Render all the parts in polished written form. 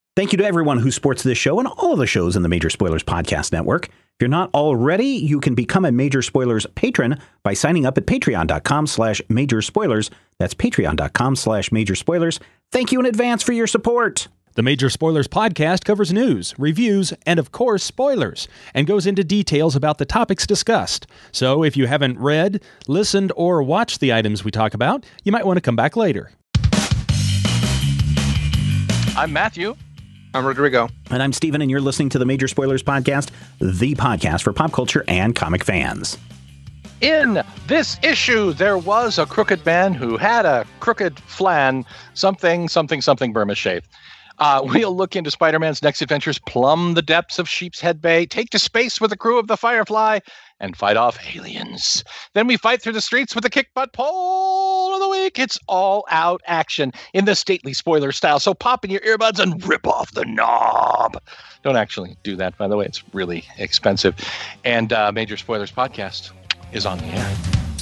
Thank you to everyone who supports this show and all of the shows in the Major Spoilers Podcast Network. If you're not already, you can become a Major Spoilers patron by signing up at patreon.com/Major Spoilers. That's patreon.com/Major Spoilers. Thank you in advance for your support. The Major Spoilers Podcast covers news, reviews, and of course, spoilers, and goes into details about the topics discussed. So if you haven't read, listened, or watched the items we talk about, you might want to come back later. I'm Matthew. I'm Rodrigo. And I'm Steven, and you're listening to the Major Spoilers Podcast, the podcast for pop culture and comic fans. In this issue, there was a crooked man who had a crooked flan, something Burma shape. We'll look into Spider-Man's next adventures, plumb the depths of Sheep's Head Bay, take to space with the crew of the Firefly, and fight off aliens. Then we fight through the streets with the kick-butt poll of the week. It's all-out action in the stately spoiler style, so pop in your earbuds and rip off the knob. Don't actually do that, by the way. It's really expensive. And Major Spoilers Podcast is on the air.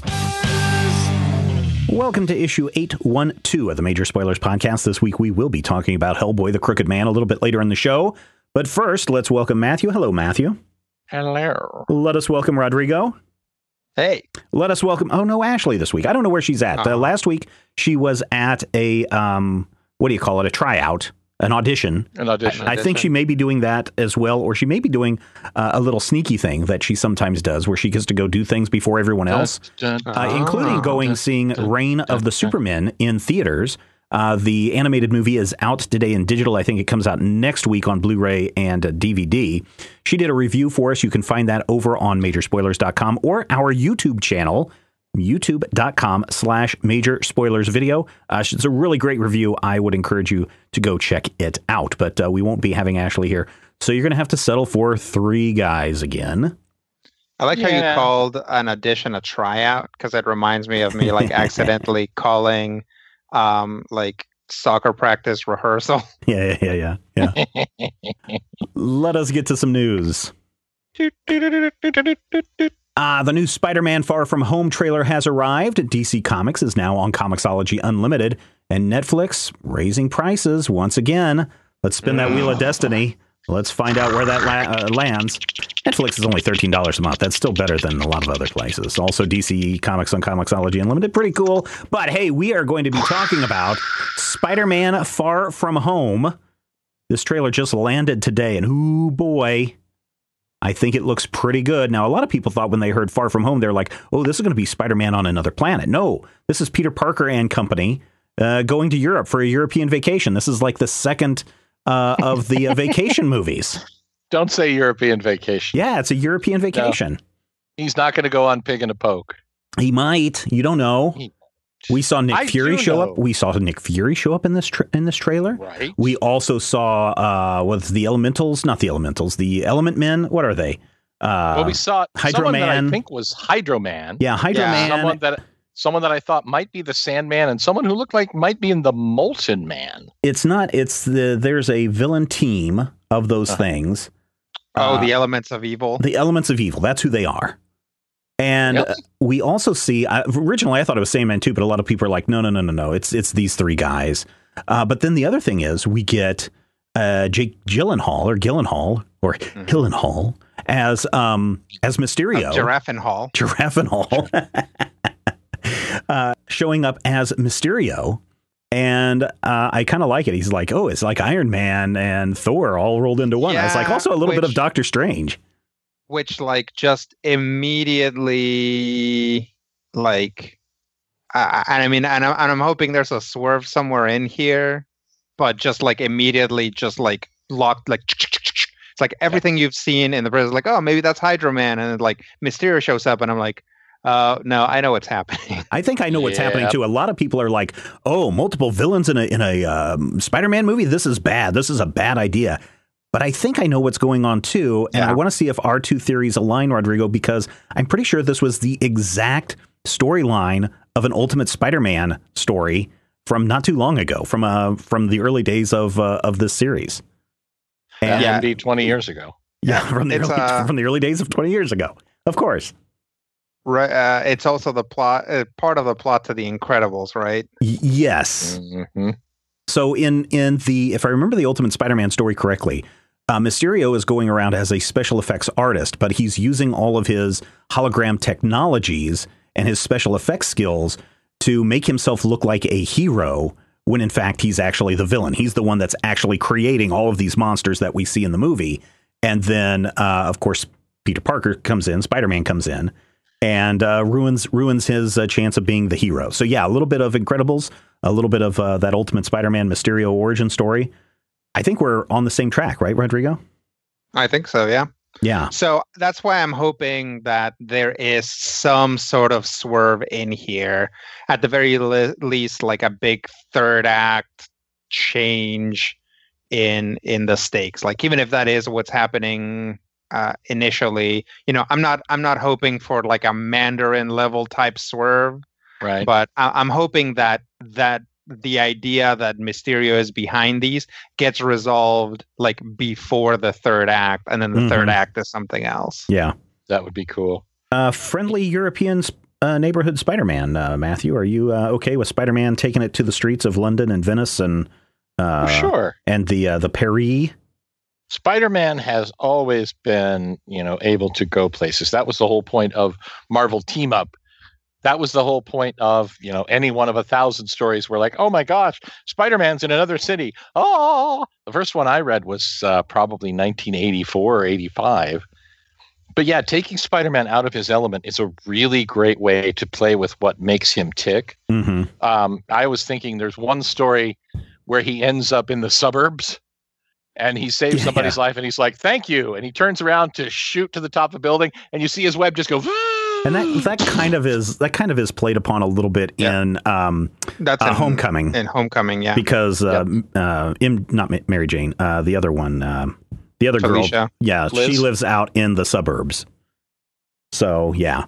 Welcome to issue 812 of the Major Spoilers Podcast. This week we will be talking about Hellboy the Crooked Man a little bit later in the show. But first, let's welcome Matthew. Hello, Matthew. Hello. Let us welcome Rodrigo. Hey. Let us welcome, Ashley this week. I don't know where she's at. Last week, she was at a, what do you call it, a tryout, an audition. I think she may be doing that as well, or she may be doing a little sneaky thing that she sometimes does, where she gets to go do things before everyone else, including seeing Reign of the Supermen in theaters. The animated movie is out today in digital. I think it comes out next week on Blu-ray and DVD. She did a review for us. You can find that over on majorspoilers.com or our YouTube channel, youtube.com/Major Spoilers Video. It's a really great review. I would encourage you to go check it out. But we won't be having Ashley here, so you're going to have to settle for three guys again. I like how you called an audition a tryout, because it reminds me of me like accidentally calling like soccer practice rehearsal. Yeah. Let us get to some news. The new Spider-Man Far From Home trailer has arrived. DC Comics is now on Comixology Unlimited, and Netflix raising prices once again. Let's spin that wheel of destiny. Let's find out where that lands. Netflix is only $13 a month. That's still better than a lot of other places. Also, DC Comics on Comixology Unlimited. Pretty cool. But hey, we are going to be talking about Spider-Man Far From Home. This trailer just landed today, and ooh boy, I think it looks pretty good. Now, a lot of people thought when they heard Far From Home, they're like, oh, this is going to be Spider-Man on another planet. No, this is Peter Parker and company going to Europe for a European vacation. This is like the second of the vacation movies. Don't say European vacation. Yeah, it's a European vacation. No, he's not going to go on Pig in a Poke. He might. You don't know. We saw Nick Fury show up. We saw Nick Fury show up in this trailer. Right. We also saw the Elementals, not the Elementals, the Element Men. What are they? Well, we saw someone that I think was Hydro Man. Yeah, Hydro Man. Someone that I thought might be the Sandman, and someone who looked like might be in the Molten Man. It's not. There's a villain team of those things. The Elements of Evil. The Elements of Evil. That's who they are. And we also see, originally I thought it was Sandman 2, but a lot of people are like, no. It's these three guys. But then the other thing is we get Jake Gyllenhaal as Mysterio. Giraffenhall. Showing up as Mysterio. And I kind of like it. He's like, oh, it's like Iron Man and Thor all rolled into one. It's like also a little bit of Doctor Strange. Which like just immediately like, I'm hoping there's a swerve somewhere in here, but just like immediately just like locked, like it's like everything you've seen in the prison, like, oh, maybe that's Hydro Man, and then like Mysterio shows up, and I'm like, no, I know what's happening. I think I know what's happening too. A lot of people are like, oh, multiple villains in a Spider-Man movie. This is bad. This is a bad idea. But I think I know what's going on, too. And I want to see if our two theories align, Rodrigo, because I'm pretty sure this was the exact storyline of an Ultimate Spider-Man story from not too long ago, from the early days of this series. And indeed, 20 years ago. Yeah, from the early days of 20 years ago, of course. Right. It's also the plot, part of the plot to The Incredibles, right? Yes. Mm-hmm. So in the, if I remember the Ultimate Spider-Man story correctly, Mysterio is going around as a special effects artist, but he's using all of his hologram technologies and his special effects skills to make himself look like a hero when in fact he's actually the villain. He's the one that's actually creating all of these monsters that we see in the movie. And then, of course, Peter Parker comes in, Spider-Man comes in, and ruins his chance of being the hero. So yeah, a little bit of Incredibles, a little bit of that Ultimate Spider-Man Mysterio origin story. I think we're on the same track, right, Rodrigo? I think so, yeah. Yeah. So that's why I'm hoping that there is some sort of swerve in here. At the very least, like a big third act change in the stakes. Like even if that is what's happening initially, I'm not hoping for like a Mandarin level type swerve. Right. But I'm hoping that the idea that Mysterio is behind these gets resolved like before the third act, and then the third act is something else. Yeah. That would be cool. Friendly European neighborhood Spider-Man. Matthew, are you okay with Spider-Man taking it to the streets of London and Venice and sure. And the Paris? Spider-Man has always been, able to go places. That was the whole point of Marvel Team Up. That was the whole point of, any one of 1,000 stories where like, oh my gosh, Spider-Man's in another city. Oh, the first one I read was probably 1984 or 85. But yeah, taking Spider-Man out of his element is a really great way to play with what makes him tick. Mm-hmm. I was thinking there's one story where he ends up in the suburbs and he saves somebody's life and he's like, thank you. And he turns around to shoot to the top of the building and you see his web just go. And that kind of is played upon a little bit in that's in Homecoming. In Homecoming, yeah. Because not Mary Jane, the other one, the other Felicia. girl, Liz. she lives out in the suburbs. So yeah.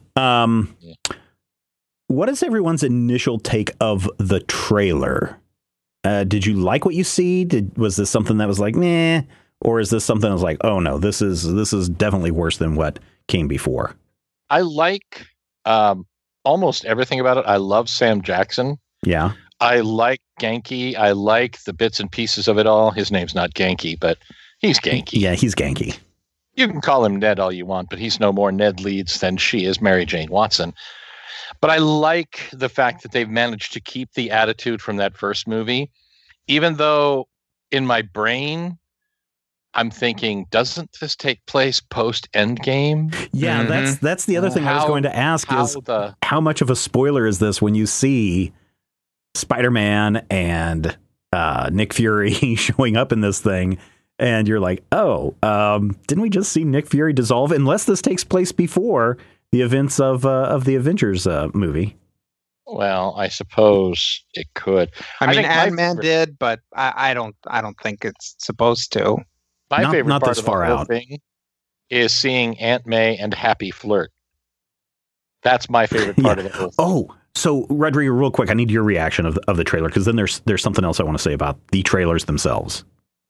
What is everyone's initial take of the trailer? Did you like what you see? Was this something that was like meh, or is this something that was like, oh no, this is definitely worse than what came before? I like almost everything about it. I love Sam Jackson. Yeah. I like Genki. I like the bits and pieces of it all. His name's not Genki, but he's Genki. Yeah, he's Genki. You can call him Ned all you want, but he's no more Ned Leeds than she is Mary Jane Watson. But I like the fact that they've managed to keep the attitude from that first movie, even though in my brain, I'm thinking, doesn't this take place post Endgame? Yeah, that's the other thing I was going to ask is how much of a spoiler is this when you see Spider-Man and Nick Fury showing up in this thing and you're like, oh, didn't we just see Nick Fury dissolve? Unless this takes place before the events of the Avengers movie. Well, I suppose it could. I mean, Ant-Man did, but I don't think it's supposed to. My favorite not part this of the far whole out. thing is seeing Aunt May and Happy flirt. That's my favorite part of the whole thing. Oh, so Rodrigo, real quick, I need your reaction of the trailer, because then there's something else I want to say about the trailers themselves.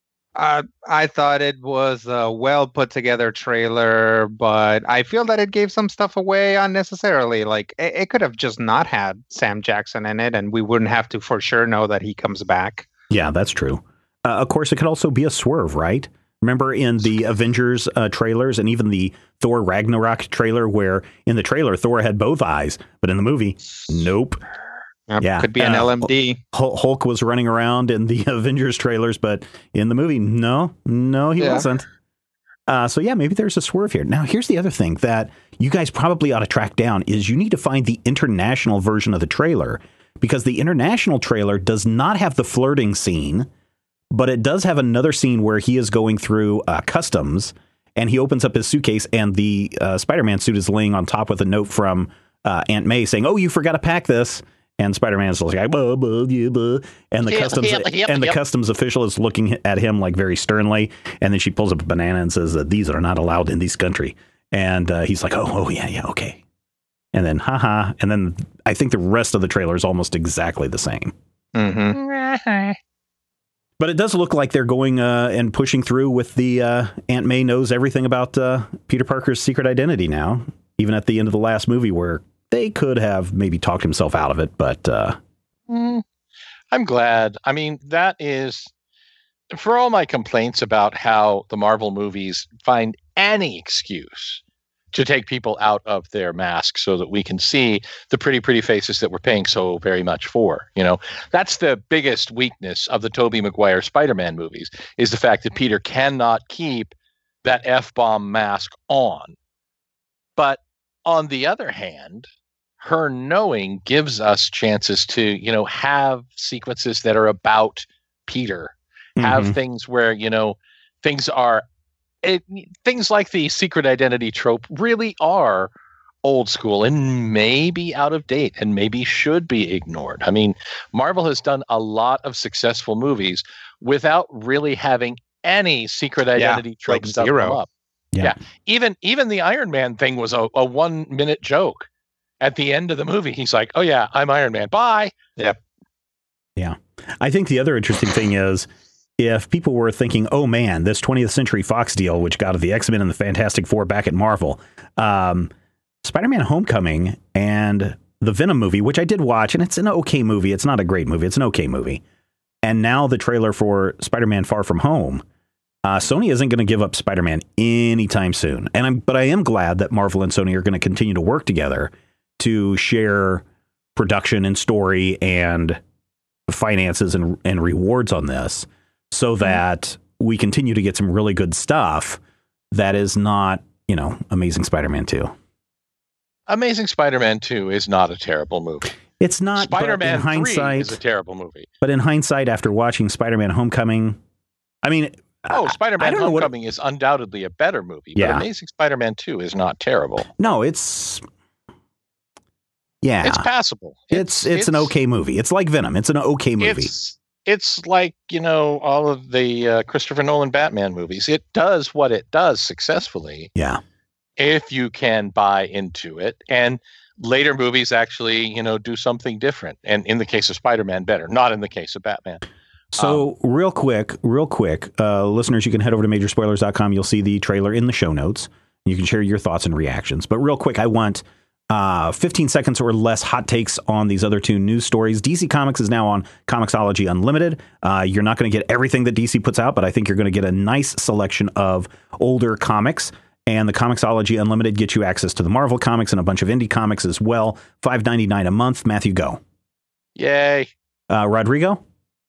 I thought it was a well put together trailer, but I feel that it gave some stuff away unnecessarily. Like it could have just not had Sam Jackson in it, and we wouldn't have to for sure know that he comes back. Yeah, that's true. Of course, it could also be a swerve, right? Remember in the Avengers trailers and even the Thor Ragnarok trailer, where in the trailer Thor had both eyes, but in the movie, nope. Yeah, could be an LMD. Hulk was running around in the Avengers trailers, but in the movie, no, he wasn't. So yeah, maybe there's a swerve here. Now, here's the other thing that you guys probably ought to track down is you need to find the international version of the trailer, because the international trailer does not have the flirting scene, but it does have another scene where he is going through customs and he opens up his suitcase and the Spider-Man suit is laying on top with a note from Aunt May saying, "Oh, you forgot to pack this." And Spider-Man's like, blah, blah, blah, blah. And the customs official is looking at him like very sternly. And then she pulls up a banana and says, "These are not allowed in this country." And he's like, oh yeah, okay. And then, haha. And then I think the rest of the trailer is almost exactly the same. Mm-hmm. But it does look like they're going and pushing through with the Aunt May knows everything about Peter Parker's secret identity now, even at the end of the last movie where they could have maybe talked himself out of it. But I'm glad. I mean, that is, for all my complaints about how the Marvel movies find any excuse to take people out of their masks so that we can see the pretty, pretty faces that we're paying so very much for. You know, that's the biggest weakness of the Tobey Maguire Spider-Man movies, is the fact that Peter cannot keep that F-bomb mask on. But on the other hand, her knowing gives us chances to, you know, have sequences that are about Peter, have things where, you know, things like the secret identity trope really are old school and maybe out of date and maybe should be ignored. I mean, Marvel has done a lot of successful movies without really having any secret identity trope like stuff zero. come up. Yeah. Even the Iron Man thing was a 1 minute joke. At the end of the movie, he's like, "Oh yeah, I'm Iron Man. Bye." Yep. Yeah. I think the other interesting thing is, if people were thinking, oh man, this 20th Century Fox deal, which got the X-Men and the Fantastic Four back at Marvel, Spider-Man Homecoming and the Venom movie, which I did watch, and it's an okay movie. It's not a great movie. It's an okay movie. And now the trailer for Spider-Man Far From Home, Sony isn't going to give up Spider-Man anytime soon. But I am glad that Marvel and Sony are going to continue to work together to share production and story and finances and rewards on this, so that we continue to get some really good stuff that is not, you know, Amazing Spider-Man 2. Amazing Spider-Man 2 is not a terrible movie. It's not. Spider-Man 3 hindsight is a terrible movie. But in hindsight, after watching Spider-Man Homecoming, I mean, Spider-Man Homecoming is undoubtedly a better movie, but Amazing Spider-Man 2 is not terrible. No, it's... Yeah. It's passable. It's an okay movie. It's like Venom. It's an okay movie. It's like, you know, all of the Christopher Nolan Batman movies. It does what it does successfully. Yeah. If you can buy into it. And later movies actually, you know, do something different. And in the case of Spider-Man, better. Not in the case of Batman. So real quick, listeners, you can head over to majorspoilers.com. You'll see the trailer in the show notes. You can share your thoughts and reactions. But real quick, I want 15 seconds or less hot takes on these other two news stories. DC Comics is now on Comixology Unlimited. You're not going to get everything that DC puts out, but I think you're going to get a nice selection of older comics. And the Comixology Unlimited gets you access to the Marvel comics and a bunch of indie comics as well. $5.99 a month. Matthew, go. Yay. Rodrigo?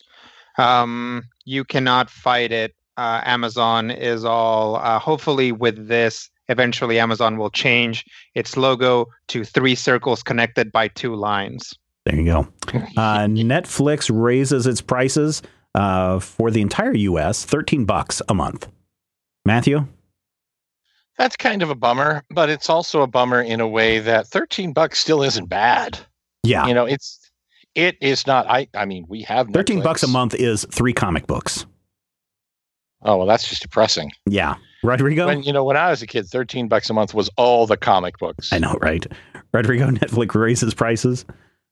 You cannot fight it. Amazon is all, hopefully with this, eventually Amazon will change its logo to 3 circles connected by 2 lines. There you go. Netflix raises its prices for the entire U.S. $13 a month. Matthew? That's kind of a bummer, but it's also a bummer in a way that $13 still isn't bad. Yeah. You know, it is not. I mean, we have Netflix. $13 a month is 3 comic books. Oh, well, that's just depressing. Yeah. Rodrigo? When I was a kid, $13 a month was all the comic books. I know, right? Rodrigo, Netflix raises prices.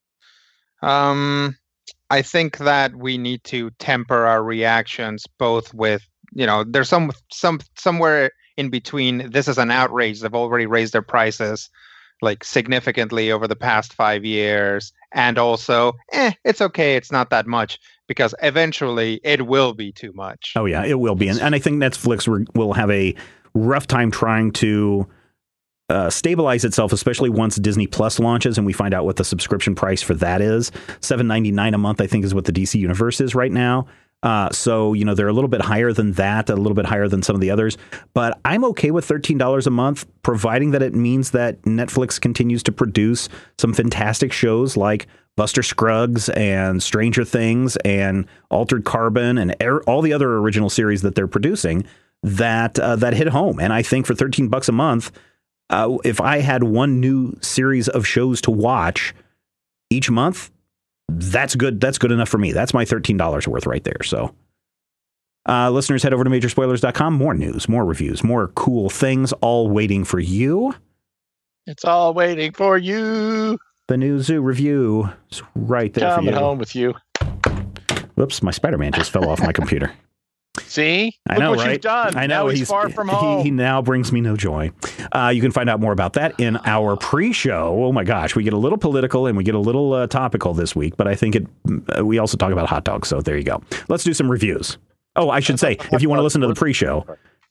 I think that we need to temper our reactions both with, you know, there's somewhere in between. This is an outrage. They've already raised their prices like significantly over the past 5 years. And also, it's okay. It's not that much, because eventually it will be too much. Oh, yeah, it will be. And I think Netflix will have a rough time trying to stabilize itself, especially once Disney Plus launches and we find out what the subscription price for that is. $7.99 a month, I think, is what the DC Universe is right now. So, you know, they're a little bit higher than that, a little bit higher than some of the others. But I'm okay with $13 a month, providing that it means that Netflix continues to produce some fantastic shows like Buster Scruggs and Stranger Things and Altered Carbon and all the other original series that they're producing that hit home. And I think for $13 a month, if I had one new series of shows to watch each month, that's good. That's good enough for me. That's my $13 worth right there. So listeners, head over to majorspoilers.com. More news, more reviews, more cool things, all waiting for you. It's all waiting for you. The new Zoo review is right there for you. Coming home with you. Whoops, my Spider-Man just fell off my computer. See? I Look know, what right? you've done. I know Now he's far from home. He now brings me no joy. You can find out more about that in our pre-show. Oh my gosh, we get a little political and we get a little topical this week, but I think we also talk about hot dogs. So there you go. Let's do some reviews. Oh, I should say, if you want to listen to the pre-show,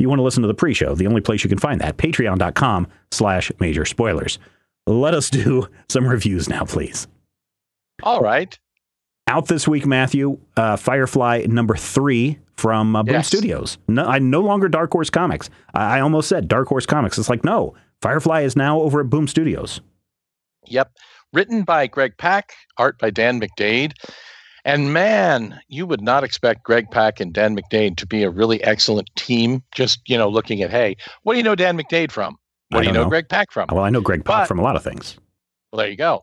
the only place you can find that, patreon.com/major spoilers. Let us do some reviews now, please. All right. Out this week, Matthew, Firefly number 3 from Boom Studios. No longer Dark Horse Comics. I almost said Dark Horse Comics. It's like, no, Firefly is now over at Boom Studios. Yep. Written by Greg Pak, art by Dan McDade. And man, you would not expect Greg Pak and Dan McDade to be a really excellent team. Just, looking at, hey, what do you know Dan McDade from? What do you know Greg Pak from? Well, I know Greg Pak from a lot of things. Well, there you go.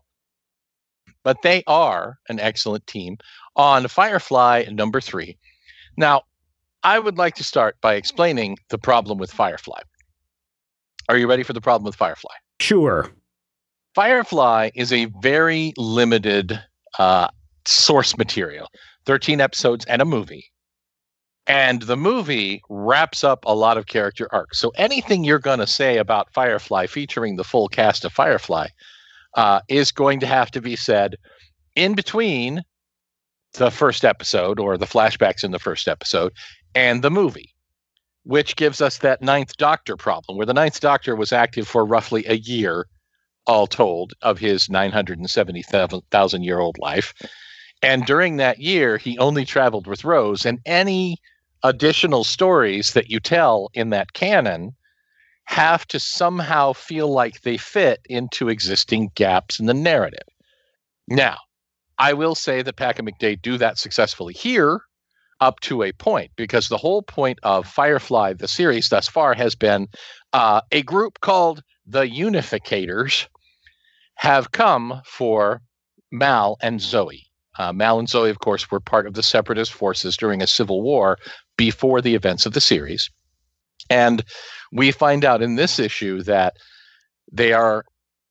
But they are an excellent team on Firefly number 3. Now, I would like to start by explaining the problem with Firefly. Are you ready for the problem with Firefly? Sure. Firefly is a very limited source material, 13 episodes and a movie. And the movie wraps up a lot of character arcs. So anything you're going to say about Firefly featuring the full cast of Firefly is going to have to be said in between the first episode or the flashbacks in the first episode and the movie, which gives us that Ninth Doctor problem, where the Ninth Doctor was active for roughly a year, all told, of his 970,000-year-old life. And during that year, he only traveled with Rose, and any additional stories that you tell in that canon have to somehow feel like they fit into existing gaps in the narrative. Now, I will say that Pak and McDade do that successfully here up to a point, because the whole point of Firefly, the series thus far, has been a group called the Unificators have come for Mal and Zoe. Mal and Zoe, of course, were part of the Separatist forces during a civil war before the events of the series. And we find out in this issue that they are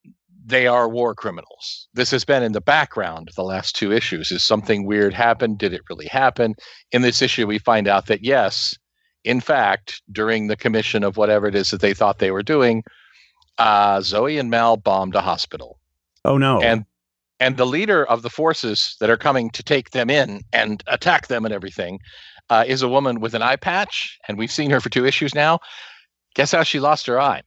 war criminals. This has been in the background the last 2 issues. Is something weird happened? Did it really happen? In this issue, we find out that yes, in fact, during the commission of whatever it is that they thought they were doing, Zoe and Mal bombed a hospital. Oh no. And the leader of the forces that are coming to take them in and attack them and everything is a woman with an eye patch, and we've seen her for 2 issues now. Guess how she lost her eye?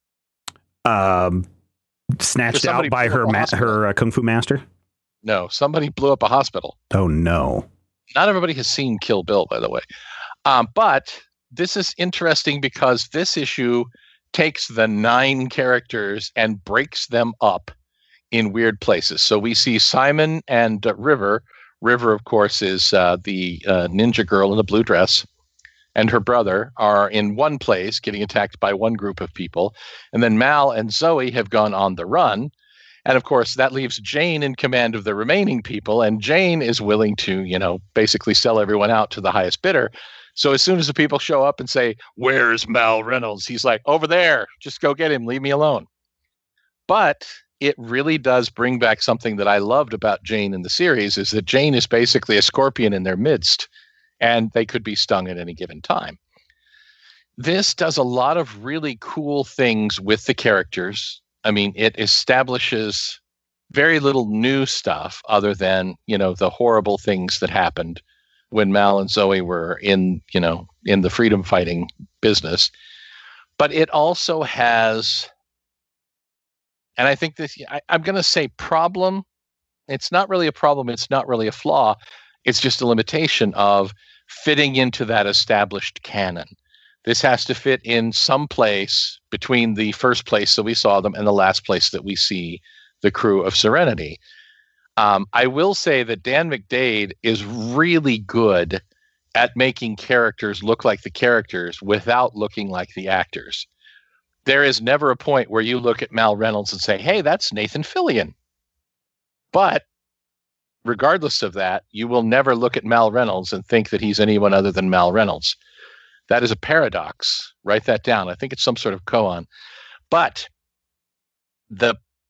Snatched out by her kung fu master? No, somebody blew up a hospital. Oh no. Not everybody has seen Kill Bill, by the way. But this is interesting because this issue takes the 9 characters and breaks them up in weird places. So we see Simon and River. River, of course, is the ninja girl in the blue dress, and her brother are in one place getting attacked by one group of people. And then Mal and Zoe have gone on the run. And of course, that leaves Jane in command of the remaining people. And Jane is willing to, basically sell everyone out to the highest bidder. So as soon as the people show up and say, "Where's Mal Reynolds?" he's like, "Over there, just go get him. Leave me alone." But it really does bring back something that I loved about Jane in the series, is that Jane is basically a scorpion in their midst, and they could be stung at any given time. This does a lot of really cool things with the characters. I mean, it establishes very little new stuff other than, the horrible things that happened when Mal and Zoe were in the freedom fighting business. But it also has, and I think this, I'm going to say problem. It's not really a problem. It's not really a flaw. It's just a limitation of fitting into that established canon. This has to fit in some place between the first place that we saw them and the last place that we see the crew of Serenity. I will say that Dan McDade is really good at making characters look like the characters without looking like the actors. There is never a point where you look at Mal Reynolds and say, "Hey, that's Nathan Fillion." But regardless of that, you will never look at Mal Reynolds and think that he's anyone other than Mal Reynolds. That is a paradox. Write that down. I think it's some sort of koan. But the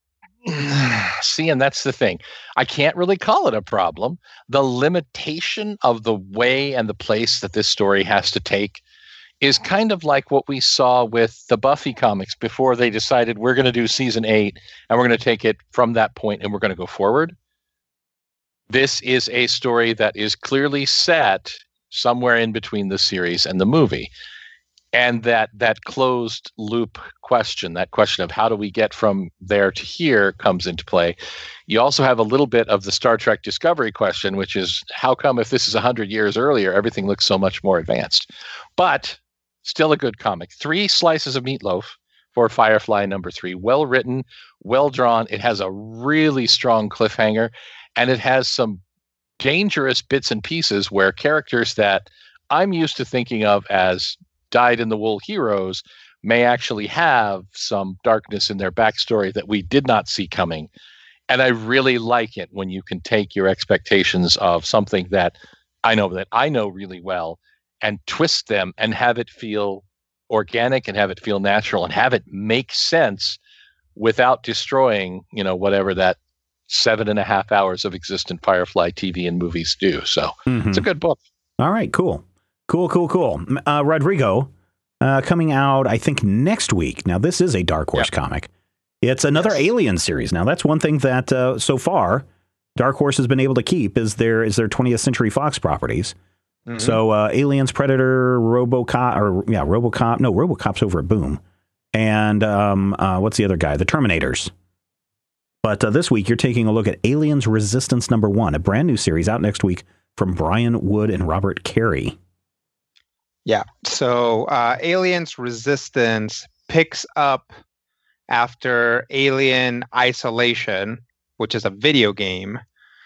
See, and that's the thing. I can't really call it a problem. The limitation of the way and the place that this story has to take is kind of like what we saw with the Buffy comics before they decided we're going to do season 8 and we're going to take it from that point and we're going to go forward. This is a story that is clearly set somewhere in between the series and the movie. And that closed loop question, that question of how do we get from there to here, comes into play. You also have a little bit of the Star Trek Discovery question, which is how come if this is 100 years earlier, everything looks so much more advanced? But still a good comic. 3 slices of meatloaf for Firefly #3. Well written, well drawn. It has a really strong cliffhanger, and it has some dangerous bits and pieces where characters that I'm used to thinking of as dyed-in-the-wool heroes may actually have some darkness in their backstory that we did not see coming. And I really like it when you can take your expectations of something that I know really well and twist them and have it feel organic and have it feel natural and have it make sense without destroying, whatever that 7.5 hours of existent Firefly TV and movies do. So It's a good book. All right, cool. Rodrigo, coming out, I think, next week. Now, this is a Dark Horse comic. It's another Alien series. Now, that's one thing that so far Dark Horse has been able to keep is their 20th Century Fox properties. Mm-hmm. So Aliens, Predator, RoboCop. No, RoboCop's over at Boom. And what's the other guy? The Terminators. But this week, you're taking a look at Aliens Resistance #1, a brand new series out next week from Brian Wood and Robert Carey. Yeah. So Aliens Resistance picks up after Alien Isolation, which is a video game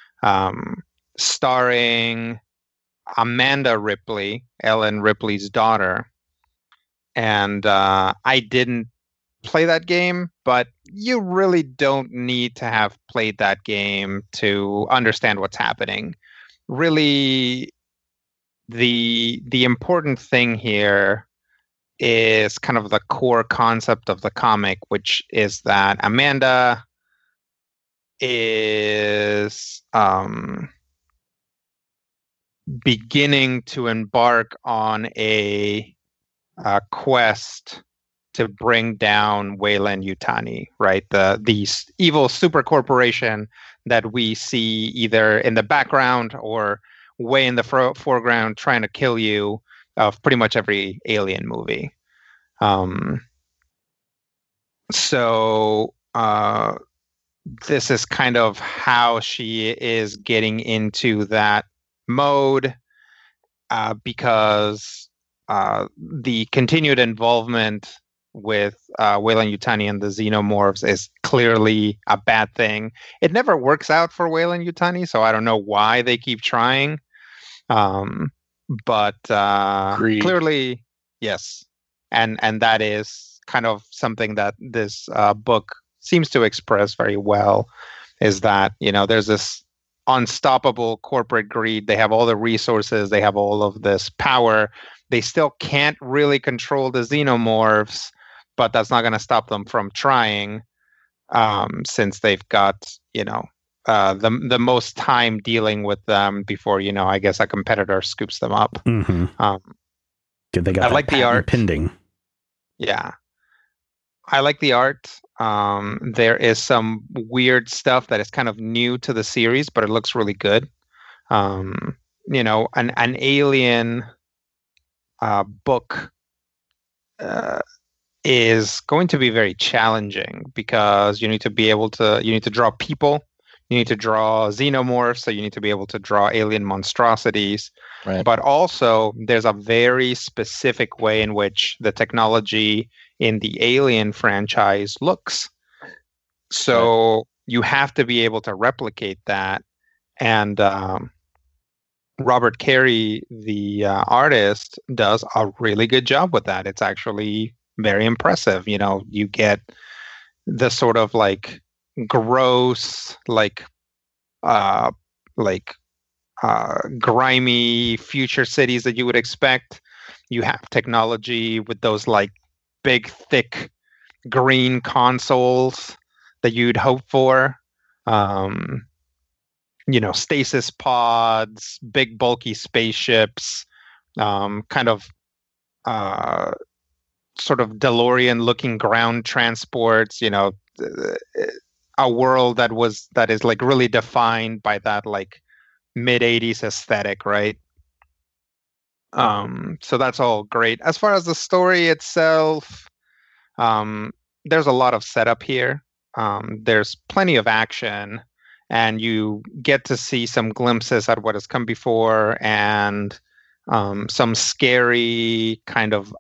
starring Amanda Ripley, Ellen Ripley's daughter. And I didn't play that game, but you really don't need to have played that game to understand what's happening. Really, the important thing here is kind of the core concept of the comic, which is that Amanda is beginning to embark on a quest to bring down Weyland-Yutani, right? The evil super corporation that we see either in the background or way in the foreground trying to kill you of pretty much every Alien movie. So this is kind of how she is getting into that mode because the continued involvement with Weyland-Yutani and the Xenomorphs is clearly a bad thing. It never works out for Weyland-Yutani, so I don't know why they keep trying. But clearly, yes. And that is kind of something that this book seems to express very well, is that, there's this unstoppable corporate greed. They have all the resources. They have all of this power. They still can't really control the Xenomorphs, but that's not going to stop them from trying, since they've got, the most time dealing with them before, I guess a competitor scoops them up. Mm-hmm. They got I like the art pending. Yeah. I like the art. There is some weird stuff that is kind of new to the series, but it looks really good. An Alien book is going to be very challenging because you need to draw people, you need to draw xenomorphs, so you need to be able to draw alien monstrosities. Right. But also there's a very specific way in which the technology in the Alien franchise looks. So you have to be able to replicate that. And Robert Carey, the artist, does a really good job with that. It's actually very impressive. You get the sort of like gross, grimy future cities that you would expect. You have technology with those like big, thick green consoles that you'd hope for. Stasis pods, big bulky spaceships, kind of sort of DeLorean-looking ground transports. A world that is like really defined by that like mid-'80s aesthetic, right? So that's all great. As far as the story itself, there's a lot of setup here. There's plenty of action, and you get to see some glimpses at what has come before, and some scary kind of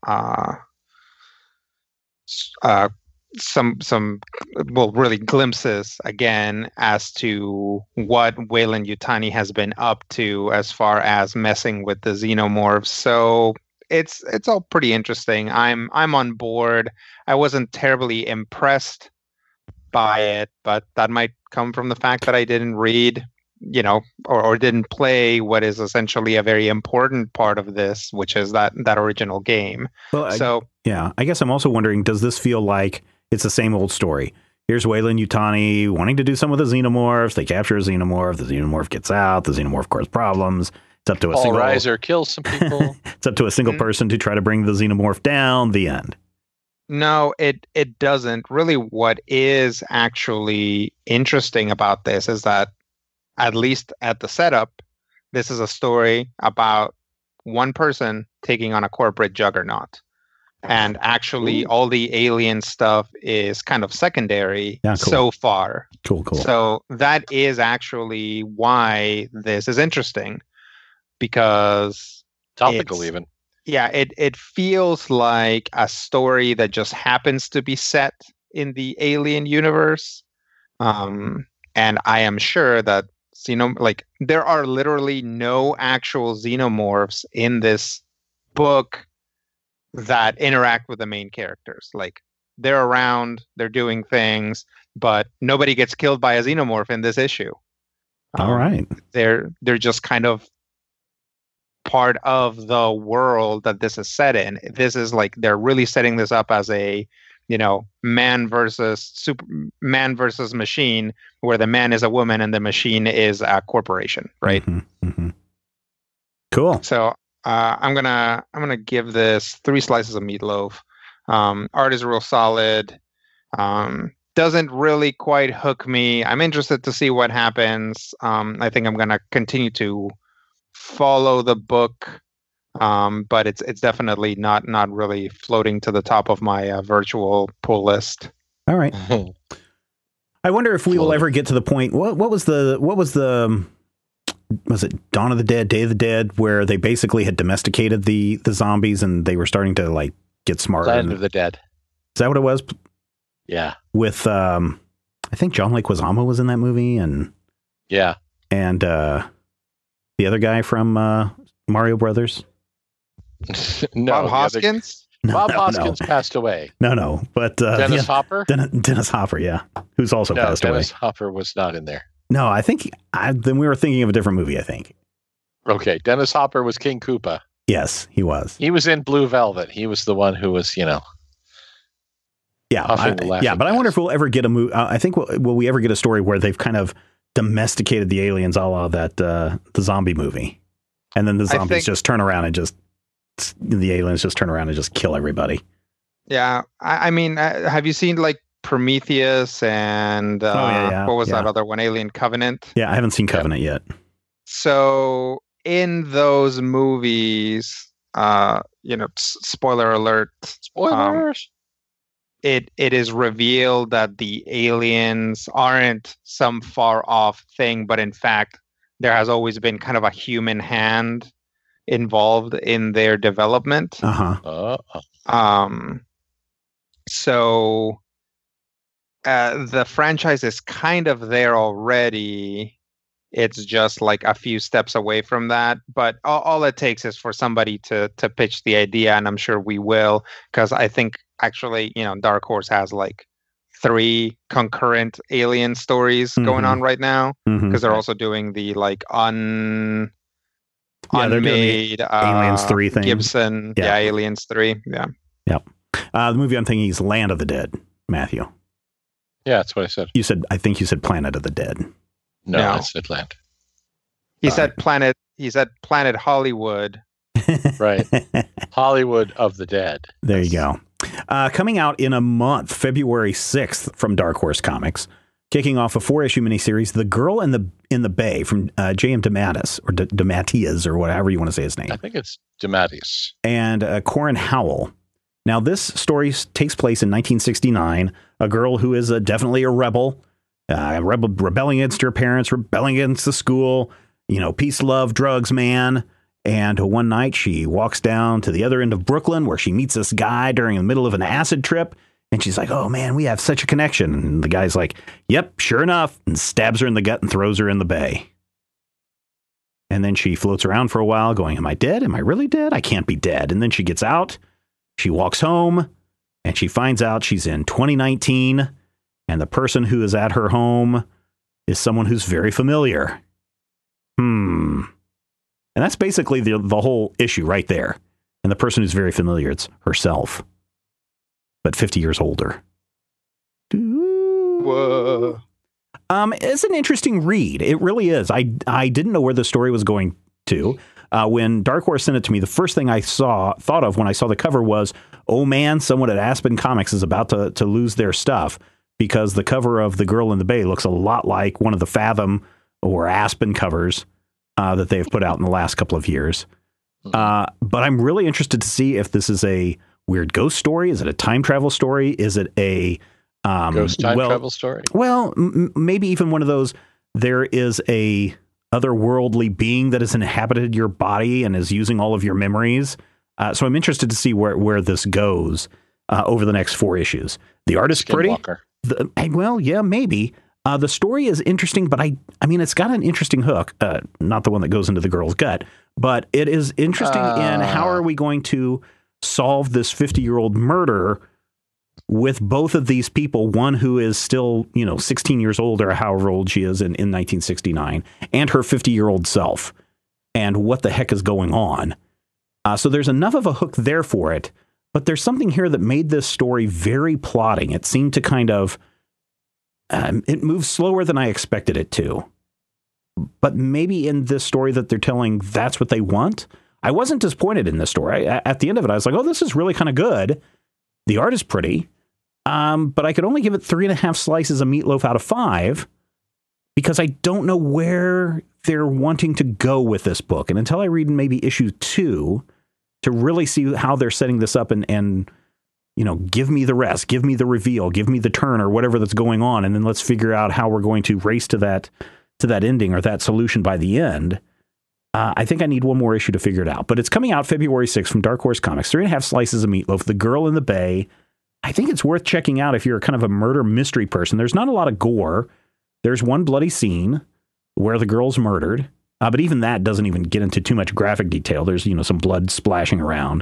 really glimpses again as to what Weyland Yutani has been up to as far as messing with the xenomorphs. So it's all pretty interesting. I'm on board. I wasn't terribly impressed by it, but that might come from the fact that I didn't read, or didn't play what is essentially a very important part of this, which is that original game. Well, I guess I'm also wondering, does this feel like it's the same old story? Here's Weyland Yutani wanting to do some with the xenomorphs. They capture a xenomorph. The xenomorph gets out. The xenomorph causes problems. It's up to Paul Reiser kills some people. It's up to a single person to try to bring the xenomorph down. The end. No, it doesn't. Really, what is actually interesting about this is that, at least at the setup, this is a story about one person taking on a corporate juggernaut. And actually, all the alien stuff is kind of secondary so far. Cool. So that is actually why this is interesting, because topical even. Yeah, it feels like a story that just happens to be set in the alien universe. And I am sure that there are literally no actual xenomorphs in this book that interact with the main characters. Like, they're around, they're doing things, but nobody gets killed by a xenomorph in this issue. All right. They're just kind of part of the world that this is set in. This is like, they're really setting this up as a man versus machine, where the man is a woman and the machine is a corporation, right? Mm-hmm. Cool. So I'm gonna give this 3 slices of meatloaf. Art is real solid. Doesn't really quite hook me. I'm interested to see what happens. I think I'm gonna continue to follow the book, but it's definitely not really floating to the top of my virtual pull list. All right. I wonder if we will ever get to the point. What was it Dawn of the Dead, Day of the Dead, where they basically had domesticated the zombies and they were starting to like get smarter? Land of the Dead. Is that what it was? Yeah. With I think John Leguizamo was in that movie, and the other guy from Mario Brothers. No, Bob Hoskins? Bob Hoskins passed away. No. But Dennis Hopper? Dennis Hopper, yeah. Who's also passed away. Dennis Hopper was not in there. No, I think then we were thinking of a different movie, I think. Okay, Dennis Hopper was King Koopa. Yes, he was. He was in Blue Velvet. He was the one who was, Yeah, but I wonder if we'll ever get a movie. I think will we ever get a story where they've kind of domesticated the aliens, a la that the zombie movie, and then the zombies just turn around and the aliens just turn around and just kill everybody. Yeah, I mean, have you seen like Prometheus and what was that other one, Alien Covenant? Yeah, I haven't seen Covenant yet. So in those movies, spoiler alert, spoilers. It is revealed that the aliens aren't some far off thing, but in fact, there has always been kind of a human hand involved in their development. So the franchise is kind of there already. It's just like a few steps away from that. But all it takes is for somebody to pitch the idea, and I'm sure we will, because I think actually, Dark Horse has like 3 concurrent alien stories going on right now, because they're also doing the like unmade Aliens 3 thing. Gibson, Aliens 3, The movie I'm thinking is Land of the Dead, Matthew. Yeah, that's what I said. I think you said Planet of the Dead. No, No. I said land. He said Planet Hollywood. Right. Hollywood of the Dead. There you go. Coming out in a month, February 6th from Dark Horse Comics, kicking off a 4-issue miniseries, The Girl in the Bay from J.M. DeMatteis, or DeMatteis, or whatever you want to say his name. I think it's DeMatteis. And Corin Howell. Now, this story takes place in 1969. A girl who is definitely a rebel, rebelling against her parents, rebelling against the school, peace, love, drugs, man. And one night she walks down to the other end of Brooklyn where she meets this guy during the middle of an acid trip. And she's like, oh, man, we have such a connection. And the guy's like, yep, sure enough, and stabs her in the gut and throws her in the bay. And then she floats around for a while going, am I dead? Am I really dead? I can't be dead. And then she gets out. She walks home and she finds out she's in 2019. And the person who is at her home is someone who's very familiar. And that's basically the whole issue right there. And the person who's very familiar, it's herself, but 50 years older. Whoa. It's an interesting read. It really is. I didn't know where the story was going to. When Dark Horse sent it to me, the first thing I thought of when I saw the cover was, oh man, someone at Aspen Comics is about to lose their stuff, because the cover of The Girl in the Bay looks a lot like one of the Fathom or Aspen covers that they've put out in the last couple of years. But I'm really interested to see if this is a weird ghost story. Is it a time travel story? Is it a ghost time travel story? Well, maybe even one of those. There is a otherworldly being that has inhabited your body and is using all of your memories. So I'm interested to see where this goes over the next 4 issues. The art is pretty. Well, yeah, maybe. The story is interesting, but I mean, it's got an interesting hook. Not the one that goes into the girl's gut, but it is interesting in how are we going to solve this 50-year-old murder with both of these people, one who is still, 16 years old or however old she is in 1969, and her 50-year-old self, and what the heck is going on. So there's enough of a hook there for it, but there's something here that made this story very plotting. It seemed to kind of, it moves slower than I expected it to. But maybe in this story that they're telling, that's what they want. I wasn't disappointed in this story. At the end of it, I was like, oh, this is really kind of good. The art is pretty. But I could only give it 3.5 slices of meatloaf out of 5 because I don't know where they're wanting to go with this book. And until I read maybe issue 2 to really see how they're setting this up and give me the rest, give me the reveal, give me the turn or whatever that's going on. And then let's figure out how we're going to race to that ending or that solution by the end. I think I need one more issue to figure it out, but it's coming out February 6th from Dark Horse Comics, 3.5 slices of meatloaf, The Girl in the Bay. I think it's worth checking out if you're kind of a murder mystery person. There's not a lot of gore. There's one bloody scene where the girl's murdered, but even that doesn't even get into too much graphic detail. There's, some blood splashing around.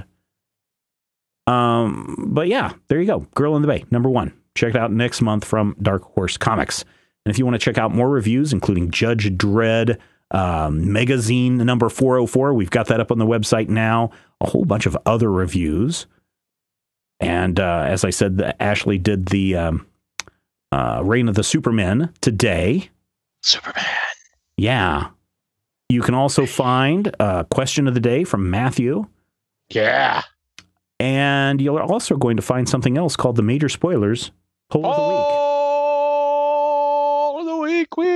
But yeah, there you go. Girl in the Bay, #1. Check it out next month from Dark Horse Comics. And if you want to check out more reviews, including Judge Dredd, Magazine number 404, we've got that up on the website now. A whole bunch of other reviews. And as I said, Ashley did the Reign of the Supermen today. Superman. Yeah. You can also find Question of the Day from Matthew. Yeah. And you're also going to find something else called the Major Spoilers Poll of the Week. Poll of the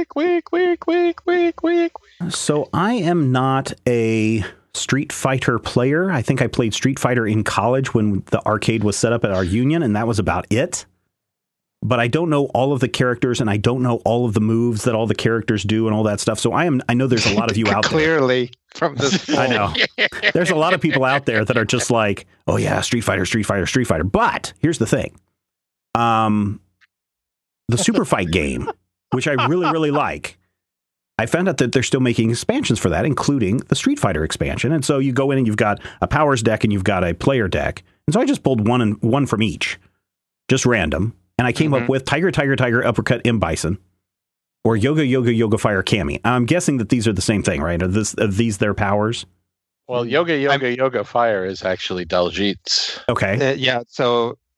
week. So I am not a Street Fighter player. I think I played Street Fighter in college when the arcade was set up at our union, and that was about it. But I don't know all of the characters, and I don't know all of the moves that all the characters do and all that stuff. So I know there's a lot of you out there. Clearly from this poll. I know. There's a lot of people out there that are just like, oh yeah, Street Fighter. But here's the thing. The Super Fight game, which I really, really like. I found out that they're still making expansions for that, including the Street Fighter expansion. And so you go in and you've got a Powers deck and you've got a player deck. And so I just pulled one from each, just random. And I came up with Tiger, Uppercut, M. Bison, or Yoga, Fire, Cammy. I'm guessing that these are the same thing, right? Are these their powers? Well, Yoga, Fire is actually Daljeet's. Okay. Yeah, so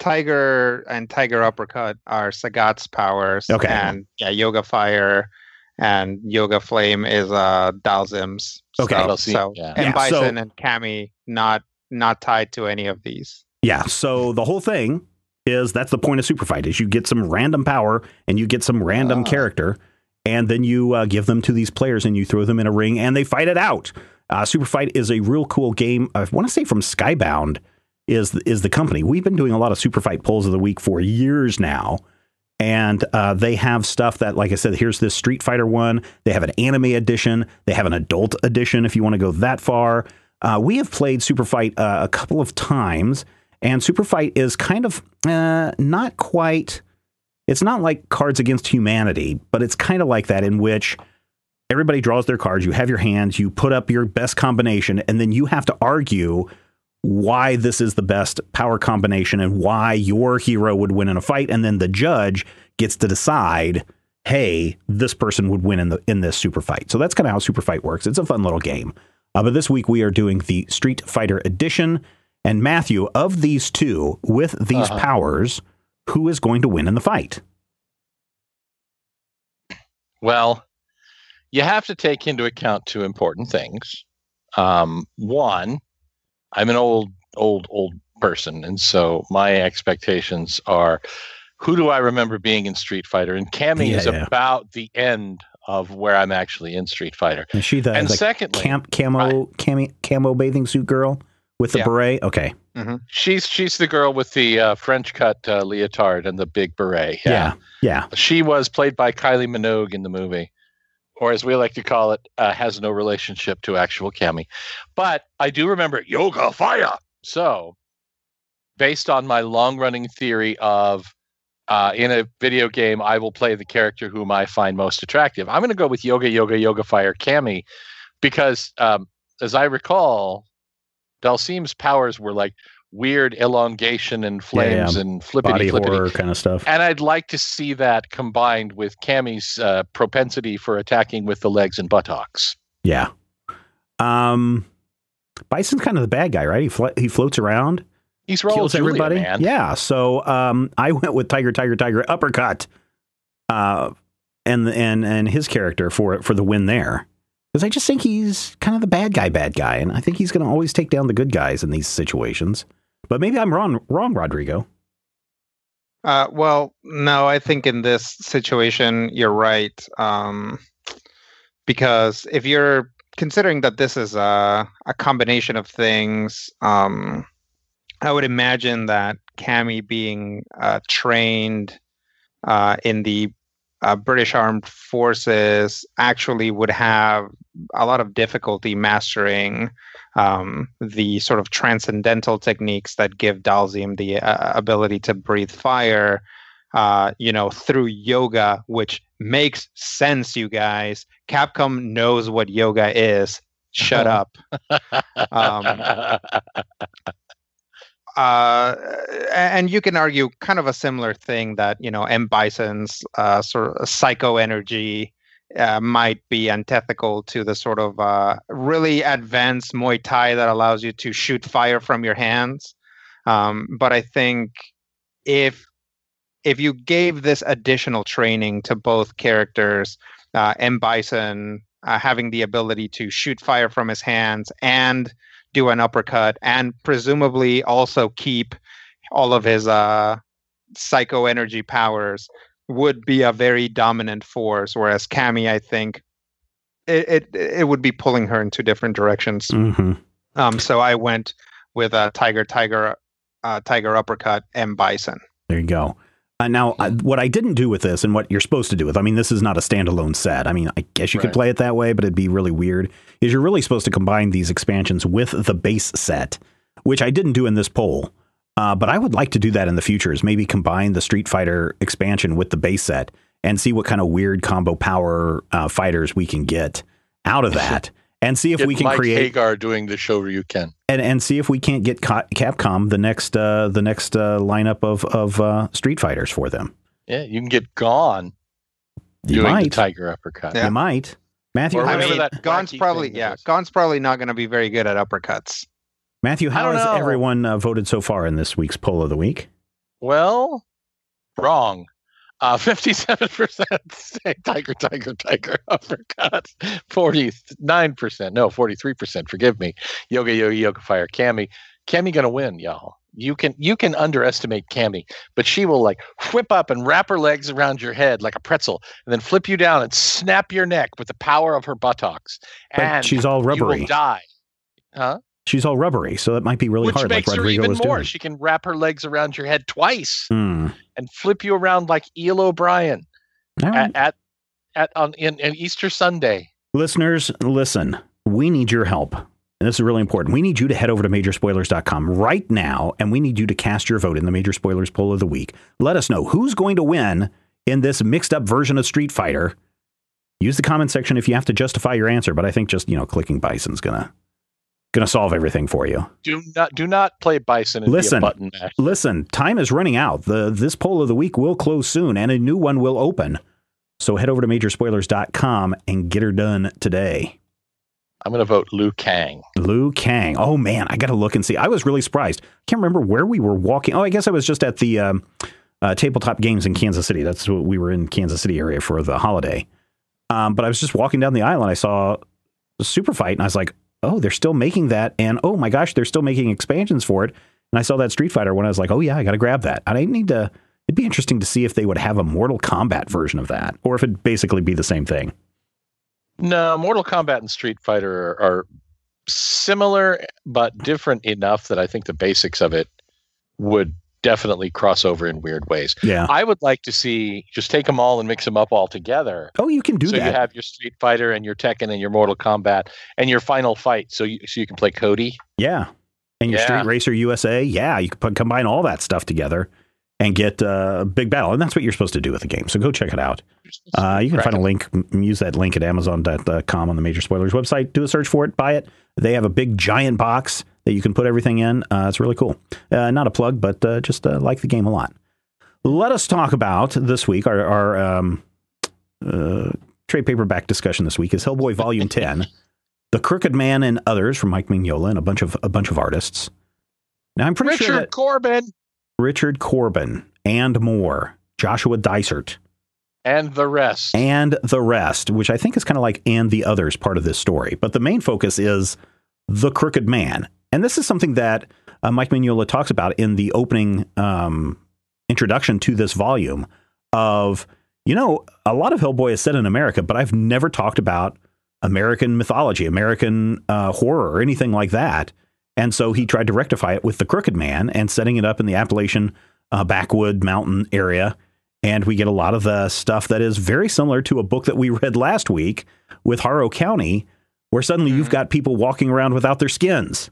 Tiger and Tiger Uppercut are Sagat's powers. Okay. And Yoga Fire and Yoga Flame is Dalzim's. Okay. So Yeah. and Yeah, Bison so- and Cammy not tied to any of these. Yeah, so the whole thing is that's the point of Super Fight is you get some random power and you get some random character, and then you give them to these players and you throw them in a ring and they fight it out. Super Fight is a real cool game. I want to say from Skybound is the company. We've been doing a lot of Super Fight polls of the week for years now, and they have stuff that, like I said, here's this Street Fighter one. They have an anime edition. They have an adult edition if you want to go that far. We have played Super Fight a couple of times, and Super Fight is kind of not quite. It's not like Cards Against Humanity, but it's kind of like that in which everybody draws their cards. You have your hands, you put up your best combination, and then you have to argue why this is the best power combination and why your hero would win in a fight. And then the judge gets to decide, hey, this person would win in this Super Fight. So that's kind of how Super Fight works. It's a fun little game. But this week we are doing the Street Fighter edition. And Matthew, of these two with these powers, who is going to win in the fight? Well, you have to take into account two important things. One, I'm an old person, and so my expectations are, who do I remember being in Street Fighter? And Cammy is about the end of where I'm actually in Street Fighter. Is she the secondly, camo bathing suit girl with the beret? Okay. Mm-hmm. She's the girl with the French cut leotard and the big beret. Yeah. She was played by Kylie Minogue in the movie, or as we like to call it, has no relationship to actual Cammy. But I do remember Yoga Fire. So, based on my long-running theory of in a video game, I will play the character whom I find most attractive, I'm going to go with Yoga Fire Cammy, because as I recall, Dalsim's powers were like weird elongation and flames and flippity horror kind of stuff. And I'd like to see that combined with Cammy's propensity for attacking with the legs and buttocks. Yeah. Bison's kind of the bad guy, right? He floats around. He's Raul kills Julia, everybody. man. Yeah. So I went with Tiger Uppercut, and his character for the win there. Because I just think he's kind of the bad guy, and I think he's going to always take down the good guys in these situations. But maybe I'm wrong, Rodrigo. Well, no, I think in this situation you're right. Because if you're considering that this is a combination of things, I would imagine that Cammy being trained in the British Armed Forces actually would have a lot of difficulty mastering the sort of transcendental techniques that give Dalzim the ability to breathe fire, through yoga, which makes sense, you guys. Capcom knows what yoga is. Shut up. And you can argue kind of a similar thing that, M. Bison's sort of psycho energy might be antithetical to the sort of really advanced Muay Thai that allows you to shoot fire from your hands. But I think if you gave this additional training to both characters, M. Bison having the ability to shoot fire from his hands and do an uppercut, and presumably also keep all of his psycho energy powers, would be a very dominant force. Whereas Cammy, I think, it would be pulling her in two different directions. Mm-hmm. So I went with Tiger Uppercut, M. Bison. There you go. Now, what I didn't do with this, and what you're supposed to do with, I mean, this is not a standalone set. I mean, I guess you could play it that way, but it'd be really weird, is you're really supposed to combine these expansions with the base set, which I didn't do in this poll. But I would like to do that in the future, is maybe combine the Street Fighter expansion with the base set and see what kind of weird combo power fighters we can get out of that. And see if we can create Hagar doing the Shoryuken, and see if we can't get Capcom the next lineup of Street Fighters for them. Yeah, you can get Gone doing the Tiger Uppercut. You might, Matthew. Or I whatever mean, that Gon's wacky probably thing is. Gon's probably not going to be very good at uppercuts. Matthew, how I don't has know. everyone voted so far in this week's poll of the week? Well, wrong. 57% say tiger, uppercuts. 49%, no, 43%, forgive me. Yoga Fire. Cammy gonna win, y'all. You can underestimate Cammy, but she will like whip up and wrap her legs around your head like a pretzel and then flip you down and snap your neck with the power of her buttocks. But she's all rubbery. You will die. Huh? She's all rubbery, so it might be really hard. Which makes like her Rodrigo even was more. doing. She can wrap her legs around your head twice Hmm. and flip you around like Eel O'Brien All right. in Easter Sunday. Listeners, listen, we need your help. And this is really important. We need you to head over to majorspoilers.com right now, and we need you to cast your vote in the Major Spoilers Poll of the Week. Let us know who's going to win in this mixed up version of Street Fighter. Use the comment section if you have to justify your answer, but I think just, clicking Bison's gonna solve everything for you. Do not play Bison and be a button mash. Listen, time is running out. This poll of the week will close soon, and a new one will open. So head over to majorspoilers.com and get her done today. I'm going to vote Liu Kang. Liu Kang. Oh, man, I got to look and see. I was really surprised. I can't remember where we were walking. Oh, I guess I was just at the tabletop games in Kansas City. That's what we were in Kansas City area for the holiday. But I was just walking down the aisle and I saw the Super Fight and I was like, oh, they're still making that. And oh my gosh, they're still making expansions for it. And I saw that Street Fighter when I was like, oh yeah, I got to grab that. And I need to, it'd be interesting to see if they would have a Mortal Kombat version of that or if it'd basically be the same thing. No, Mortal Kombat and Street Fighter are similar, but different enough that I think the basics of it would definitely cross over in weird ways. Yeah. I would like to see, just take them all and mix them up all together. Oh, you can do that. So you have your Street Fighter and your Tekken and your Mortal Kombat and your final fight. So you can play Cody. Yeah. And your Street Racer USA. Yeah. You can combine all that stuff together and get a big battle. And that's what you're supposed to do with the game. So go check it out. You can find a link, use that link at amazon.com on the Major Spoilers website. Do a search for it, buy it. They have a big giant box that you can put everything in. It's really cool. Not a plug, but just like the game a lot. Let us talk about this week. Our trade paperback discussion this week is Hellboy Volume 10, The Crooked Man and Others from Mike Mignola and a bunch of artists. Now I'm pretty sure that Richard Corbin and more, Joshua Dysart. And the rest, which I think is kind of like and the others part of this story. But the main focus is the Crooked Man. And this is something that Mike Mignola talks about in the opening introduction to this volume of, a lot of Hellboy is set in America, but I've never talked about American mythology, American horror or anything like that. And so he tried to rectify it with the Crooked Man and setting it up in the Appalachian backwood mountain area. And we get a lot of the stuff that is very similar to a book that we read last week with Harrow County, where suddenly you've got people walking around without their skins.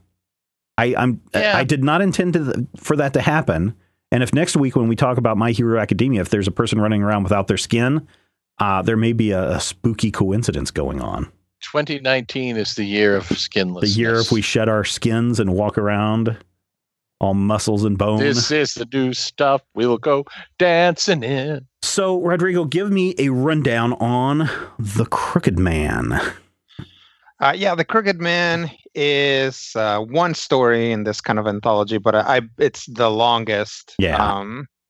I did not intend for that to happen. And if next week when we talk about My Hero Academia, if there's a person running around without their skin, there may be a spooky coincidence going on. 2019 is the year of skinlessness. The year if we shed our skins and walk around all muscles and bone. This is the new stuff we will go dancing in. So, Rodrigo, give me a rundown on The Crooked Man. The Crooked Man is one story in this kind of anthology, but it's the longest. Yeah.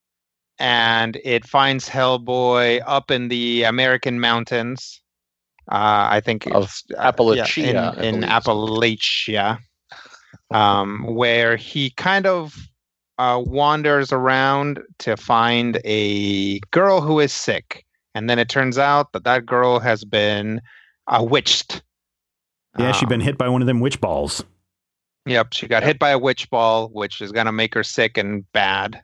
And it finds Hellboy up in the American mountains. I think of Appalachia. In Appalachia, where he kind of wanders around to find a girl who is sick. And then it turns out that girl has been witched. Yeah, she'd been hit by one of them witch balls. Yep, she got hit by a witch ball, which is going to make her sick and bad.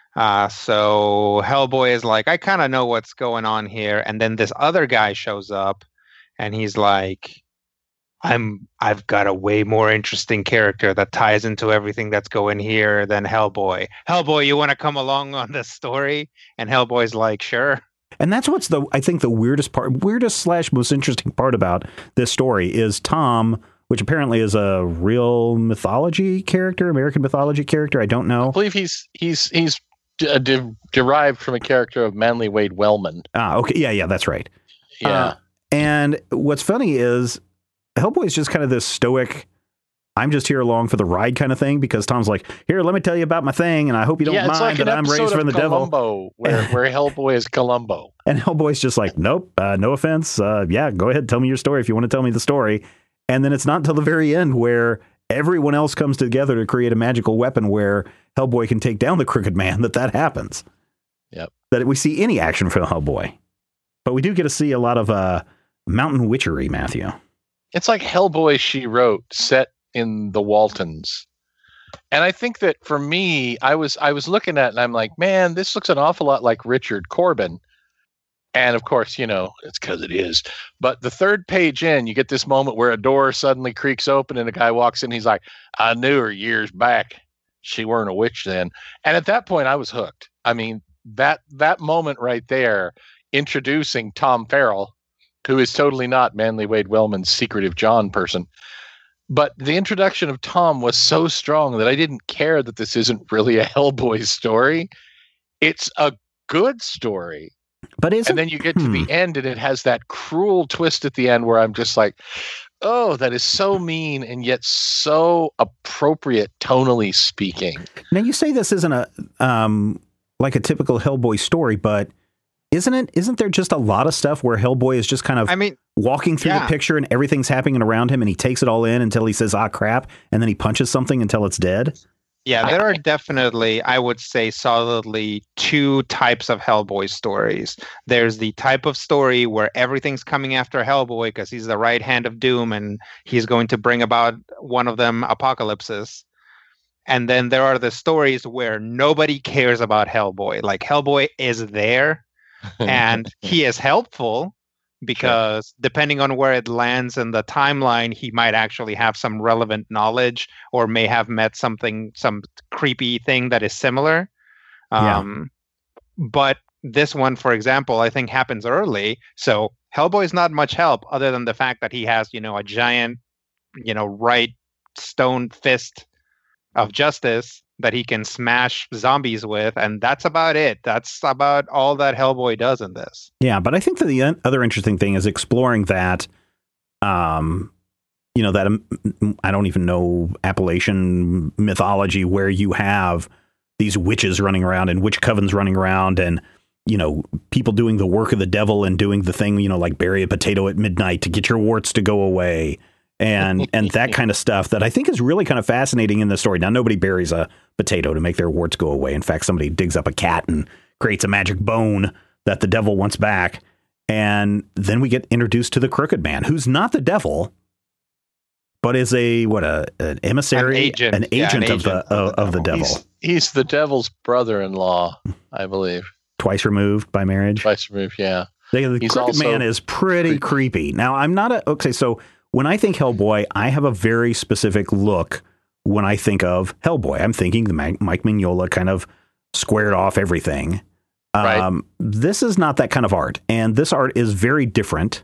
So Hellboy is like, I kind of know what's going on here. And then this other guy shows up and he's like, I've got a way more interesting character that ties into everything that's going here than Hellboy. Hellboy, you want to come along on this story? And Hellboy's like, sure. And that's what's I think the weirdest / most interesting part about this story is Tom, which apparently is a real mythology character, American mythology character. I don't know. I believe he's derived from a character of Manly Wade Wellman. Okay. Yeah, that's right. Yeah. And what's funny is Hellboy is just kind of this stoic, I'm just here along for the ride kind of thing, because Tom's like, here, let me tell you about my thing, and I hope you don't it's mind like that I'm raised from the devil. Columbo, where Hellboy is Columbo. And Hellboy's just like, nope, no offense. Yeah, go ahead, tell me your story if you want to tell me the story. And then it's not until the very end where everyone else comes together to create a magical weapon where Hellboy can take down the Crooked Man that happens. Yep. That we see any action from Hellboy. But we do get to see a lot of mountain witchery, Matthew. It's like Hellboy She Wrote set in the Waltons. And I think that for me, I was looking at it and I'm like, man, this looks an awful lot like Richard Corbin. And of course, it's because it is. But the third page in, you get this moment where a door suddenly creaks open and a guy walks in. He's like, I knew her years back. She weren't a witch then. And at that point, I was hooked. I mean, that moment right there, introducing Tom Farrell, who is totally not Manly Wade Wellman's secretive John person. But the introduction of Tom was so strong that I didn't care that this isn't really a Hellboy story. It's a good story. But and then you get to the end and it has that cruel twist at the end where I'm just like, oh, that is so mean and yet so appropriate tonally speaking. Now you say this isn't a like a typical Hellboy story, but isn't there just a lot of stuff where Hellboy is just kind of walking through the picture and everything's happening around him and he takes it all in until he says, ah, crap, and then he punches something until it's dead? Yeah, there are definitely, I would say, solidly two types of Hellboy stories. There's the type of story where everything's coming after Hellboy because he's the right hand of doom and he's going to bring about one of them apocalypses. And then there are the stories where nobody cares about Hellboy. Like Hellboy is there and he is helpful because depending on where it lands in the timeline, he might actually have some relevant knowledge or may have met some creepy thing that is similar. But this one, for example, I think happens early. So Hellboy's not much help other than the fact that he has, a giant, right stone fist of justice that he can smash zombies with, and that's about it. That's about all that Hellboy does in this. Yeah, but I think that the other interesting thing is exploring that, that I don't even know Appalachian mythology where you have these witches running around and witch covens running around and, people doing the work of the devil and doing the thing, like bury a potato at midnight to get your warts to go away. And that kind of stuff that I think is really kind of fascinating in the story. Now, nobody buries a potato to make their warts go away. In fact, somebody digs up a cat and creates a magic bone that the devil wants back. And then we get introduced to the Crooked Man, who's not the devil, but is an emissary, an agent of the devil. He's the devil's brother-in-law, I believe. Twice removed by marriage. Twice removed, yeah. The Crooked Man is pretty creepy. Now, I'm not so when I think Hellboy, I have a very specific look when I think of Hellboy. I'm thinking the Mike Mignola kind of squared off everything. Right. This is not that kind of art, and this art is very different.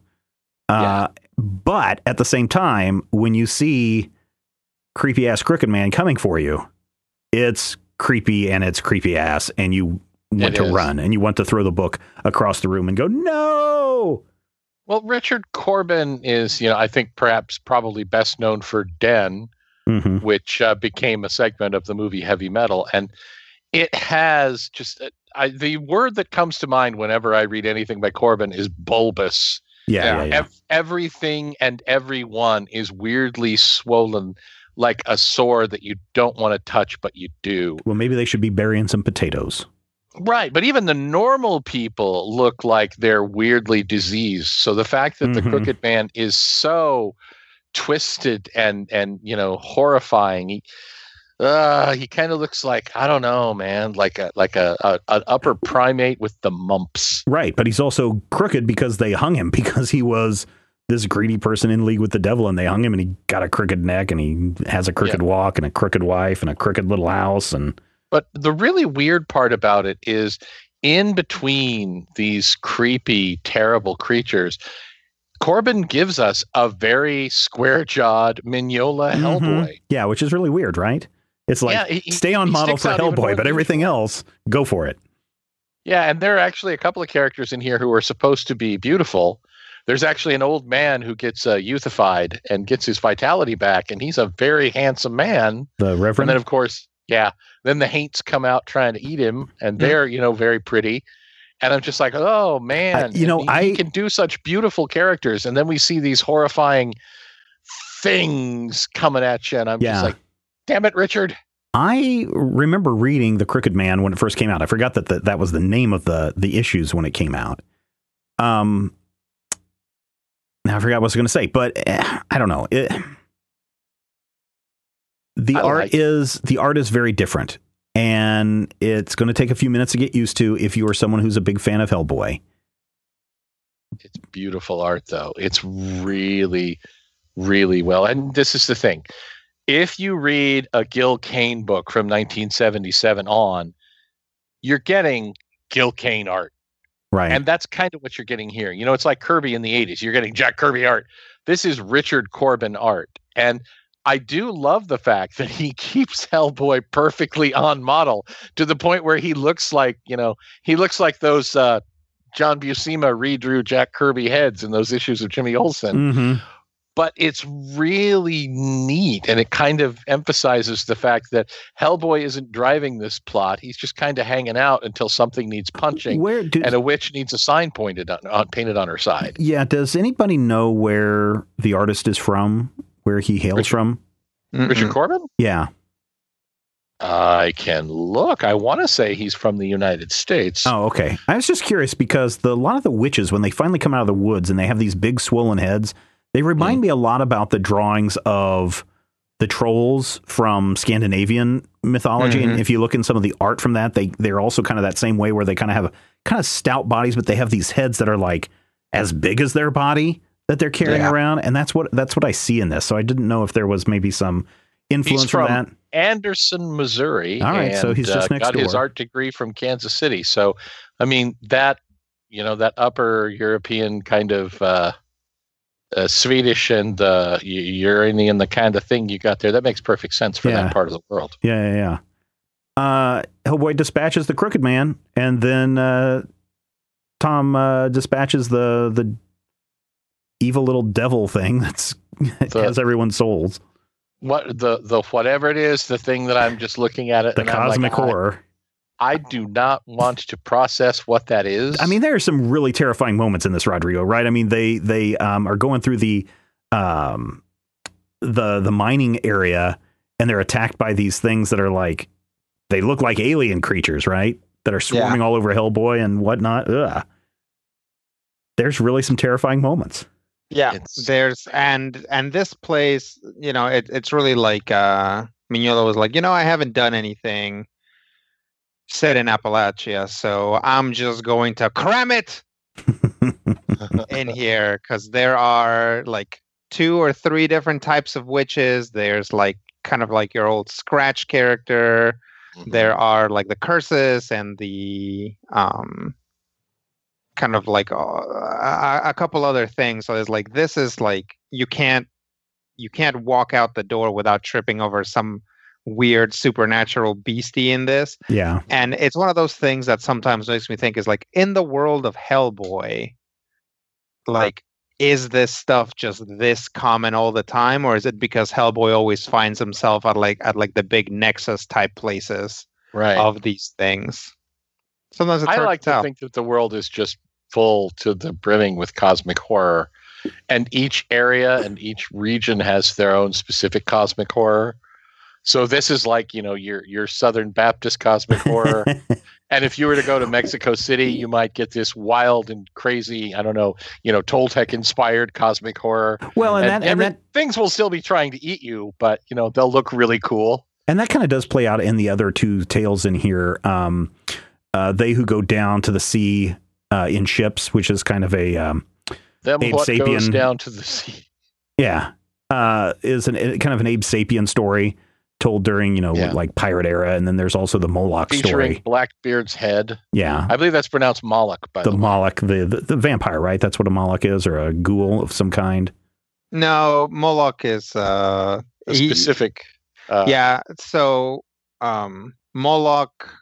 But at the same time, when you see creepy ass Crooked Man coming for you, it's creepy and it's creepy ass, and you want to run and you want to throw the book across the room and go, no. Well, Richard Corbin is, I think probably best known for Den, which became a segment of the movie Heavy Metal. And it has just the word that comes to mind whenever I read anything by Corbin is bulbous. Yeah. Everything and everyone is weirdly swollen like a sore that you don't want to touch, but you do. Well, maybe they should be burying some potatoes. Right, but even the normal people look like they're weirdly diseased. So the fact that the Crooked Man is so twisted and horrifying, he kind of looks like, I don't know, man, like an upper primate with the mumps. Right, but he's also crooked because they hung him because he was this greedy person in league with the devil, and they hung him, and he got a crooked neck, and he has a crooked walk, and a crooked wife, and a crooked little house, and. But the really weird part about it is in between these creepy, terrible creatures, Corbin gives us a very square-jawed Mignola Hellboy. Yeah, which is really weird, right? It's like, stay on model for Hellboy, but everything else, go for it. Yeah, and there are actually a couple of characters in here who are supposed to be beautiful, There's actually an old man who gets youthified and gets his vitality back, and he's a very handsome man. The Reverend? And then, of course, then the Haints come out trying to eat him, and they're, very pretty. And I'm just like, oh, man. He can do such beautiful characters. And then we see these horrifying things coming at you, and I'm just like, damn it, Richard. I remember reading The Crooked Man when it first came out. I forgot that was the name of the issues when it came out. Now I forgot what I was going to say, but I don't know. The art is very different, and it's going to take a few minutes to get used to if you are someone who's a big fan of Hellboy. It's beautiful art, though. It's really, really well. And this is the thing. If you read a Gil Kane book from 1977 on, you're getting Gil Kane art. Right. And that's kind of what you're getting here. It's like Kirby in the 80s. You're getting Jack Kirby art. This is Richard Corbin art. And I do love the fact that he keeps Hellboy perfectly on model to the point where he looks like those John Buscema redrew Jack Kirby heads in those issues of Jimmy Olsen. Mm-hmm. But it's really neat, and it kind of emphasizes the fact that Hellboy isn't driving this plot. He's just kind of hanging out until something needs punching, and a witch needs a sign painted on her side. Yeah, does anybody know where the artist is from, where he hails from? Richard Corbin? Yeah. I can look. I want to say he's from the United States. Oh, okay. I was just curious because a lot of the witches, when they finally come out of the woods and they have these big swollen heads, they remind me a lot about the drawings of the trolls from Scandinavian mythology. And if you look in some of the art from that, they're also kind of that same way where they kind of have kind of stout bodies, but they have these heads that are like as big as their body that they're carrying around. And that's what I see in this. So I didn't know if there was maybe some influence from that. Anderson, Missouri. All right. So he's just next got door. His art degree from Kansas City. So, I mean, that upper European kind of, Swedish and Uranian, the kind of thing you got there, that makes perfect sense for that part of the world. Yeah. Hellboy dispatches the Crooked Man, and then Tom dispatches the evil little devil thing that has everyone's souls. What the whatever it is, the thing that I'm just looking at it, the cosmic horror. I do not want to process what that is. I mean, there are some really terrifying moments in this, Rodrigo, right? I mean, they are going through the mining area, and they're attacked by these things that are like, they look like alien creatures, right? That are swarming all over Hellboy and whatnot. Ugh. There's really some terrifying moments. Yeah, there's and this place, it's really like Mignola was like, I haven't done anything set in Appalachia, so I'm just going to cram it in here, because there are like 2 or 3 different types of witches. There's like kind of like your old Scratch character. There are like the curses and the kind of like a couple other things. So it's like, this is like, you can't walk out the door without tripping over some weird supernatural beastie in this. Yeah. And it's one of those things that sometimes makes me think is like, in the world of Hellboy, like, is this stuff just this common all the time, or is it because Hellboy always finds himself at the big Nexus type places of these things? Sometimes it's hard I like to tell. think that the world is just full to the brimming with cosmic horror, and each area and each region has their own specific cosmic horror. So this is like, your Southern Baptist cosmic horror. And if you were to go to Mexico City, you might get this wild and crazy, I don't know, Toltec inspired cosmic horror. Well, and things will still be trying to eat you, but they'll look really cool. And that kind of does play out in the other 2 tales in here. They who go down to the sea in ships, which is kind of a Them Abe what Sapien goes down to the sea. Yeah, is kind of an Abe Sapien story told during, like pirate era. And then there's also the Moloch featuring story. Blackbeard's head. Yeah. I believe that's pronounced Moloch, by the way. Moloch, the vampire, right? That's what a Moloch is, or a ghoul of some kind. No, Moloch is a specific. So Moloch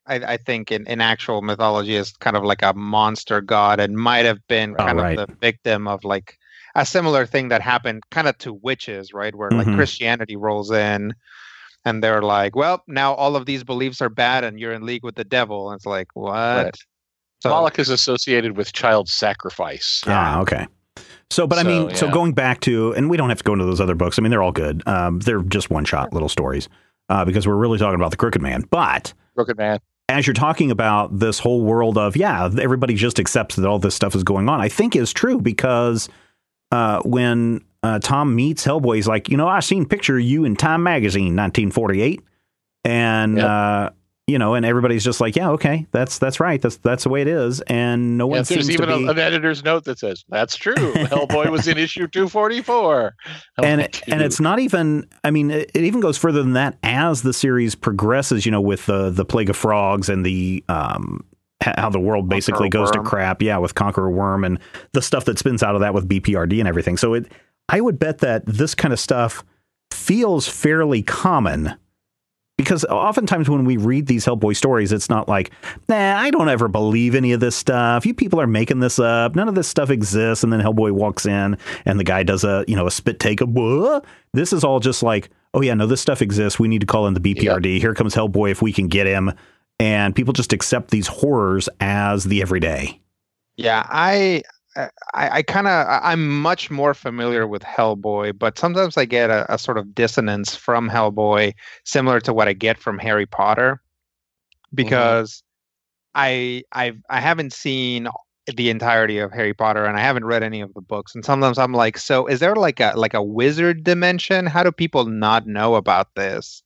I think in actual mythology is kind of like a monster god and might have been kind right. of the victim of like a similar thing that happened kind of to witches, right? Where like Mhm. Christianity rolls in and they're like, well, now all of these beliefs are bad and you're in league with the devil. And it's like, what? Right. So, Moloch is associated with child sacrifice. Ah, okay. So, but I mean, so yeah. going back to, and we don't have to go into those other books. I mean, they're all good. They're just one-shot little stories because we're really talking about the Crooked Man. But Crooked Man. as you're talking about this whole world of, yeah, everybody just accepts that all this stuff is going on, I think is true because when Tom meets Hellboy, he's like, I seen picture of you in Time Magazine, 1948. And, and everybody's just like, yeah, okay, that's right. That's the way it is. And no one seems there's to even be... an editor's note that says, that's true. Hellboy was in issue 244. And it's not even, I mean, it even goes further than that as the series progresses, with the Plague of Frogs and the how the world basically goes to crap. Yeah, with Conqueror Worm and the stuff that spins out of that with BPRD and everything. So I would bet that this kind of stuff feels fairly common. Because oftentimes when we read these Hellboy stories, it's not like, nah, I don't ever believe any of this stuff. You people are making this up. None of this stuff exists. And then Hellboy walks in and the guy does a spit take of, what? This is all just like, oh yeah, no, this stuff exists. We need to call in the BPRD. Yep. Here comes Hellboy if we can get him. And people just accept these horrors as the everyday. Yeah, I'm much more familiar with Hellboy, but sometimes I get a sort of dissonance from Hellboy, similar to what I get from Harry Potter, because I haven't seen the entirety of Harry Potter and I haven't read any of the books, and sometimes I'm like, so is there like a wizard dimension? How do people not know about this?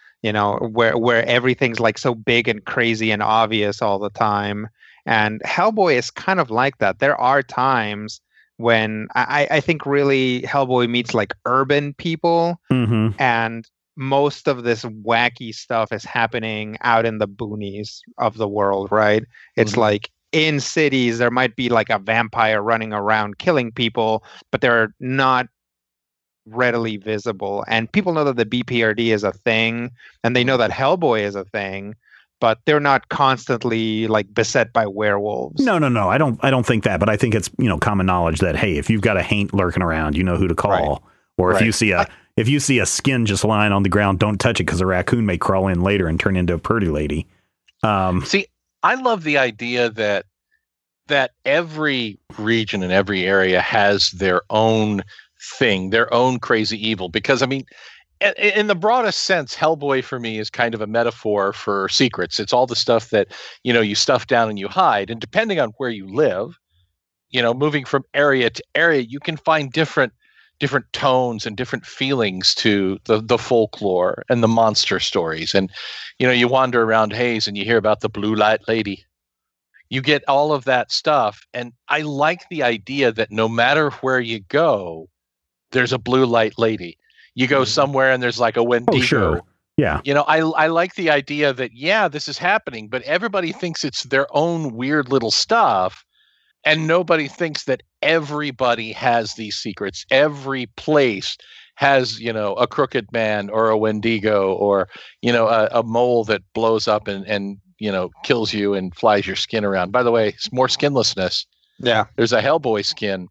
Where everything's like so big and crazy and obvious all the time. And Hellboy is kind of like that. There are times when I think really Hellboy meets like urban people, and most of this wacky stuff is happening out in the boonies of the world, right? It's like in cities, there might be like a vampire running around killing people, but they're not readily visible. And people know that the BPRD is a thing, and they know that Hellboy is a thing, but they're not constantly like beset by werewolves. No. I don't think that, but I think it's, common knowledge that, hey, if you've got a haint lurking around, you know who to call. Right. Or if you see a skin just lying on the ground, don't touch it because a raccoon may crawl in later and turn into a purdy lady. See, I love the idea that every region and every area has their own thing, their own crazy evil, because I mean, in the broadest sense, Hellboy for me is kind of a metaphor for secrets. It's all the stuff that, you stuff down and you hide. And depending on where you live, moving from area to area, you can find different tones and different feelings to the folklore and the monster stories. And, you wander around Hayes and you hear about the Blue Light Lady. You get all of that stuff. And I like the idea that no matter where you go, there's a Blue Light Lady. You go somewhere and there's like a Wendigo. Oh, sure. Yeah. I like the idea that, yeah, this is happening, but everybody thinks it's their own weird little stuff. And nobody thinks that everybody has these secrets. Every place has, a crooked man or a Wendigo or, a mole that blows up and kills you and flies your skin around. By the way, it's more skinlessness. Yeah. There's a Hellboy skin.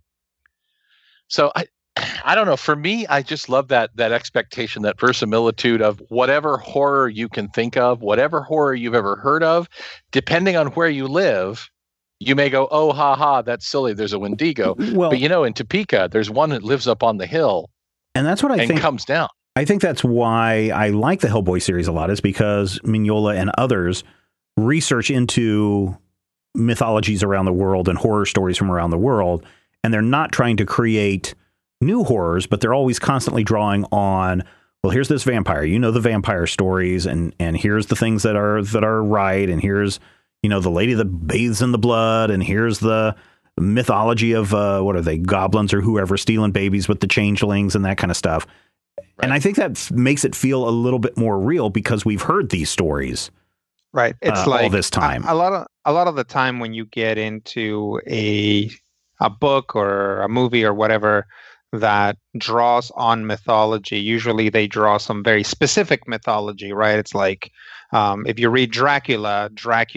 So I don't know. For me, I just love that expectation, that verisimilitude of whatever horror you can think of, whatever horror you've ever heard of, depending on where you live, you may go, oh, ha, ha, that's silly. There's a Wendigo. Well, but in Topeka, there's one that lives up on the hill. And that's what I think comes down. I think that's why I like the Hellboy series a lot, is because Mignola and others research into mythologies around the world and horror stories from around the world. And they're not trying to create new horrors, but they're always constantly drawing on, well, here's this vampire, the vampire stories, and here's the things that are right, and here's the lady that bathes in the blood, and here's the mythology of what are they, goblins or whoever stealing babies with the changelings and that kind of stuff. Right. And I think that makes it feel a little bit more real because we've heard these stories. Right. It's like all this time. A lot of the time when you get into a book or a movie or whatever, that draws on mythology. Usually they draw some very specific mythology, right? It's like if you read Dracula,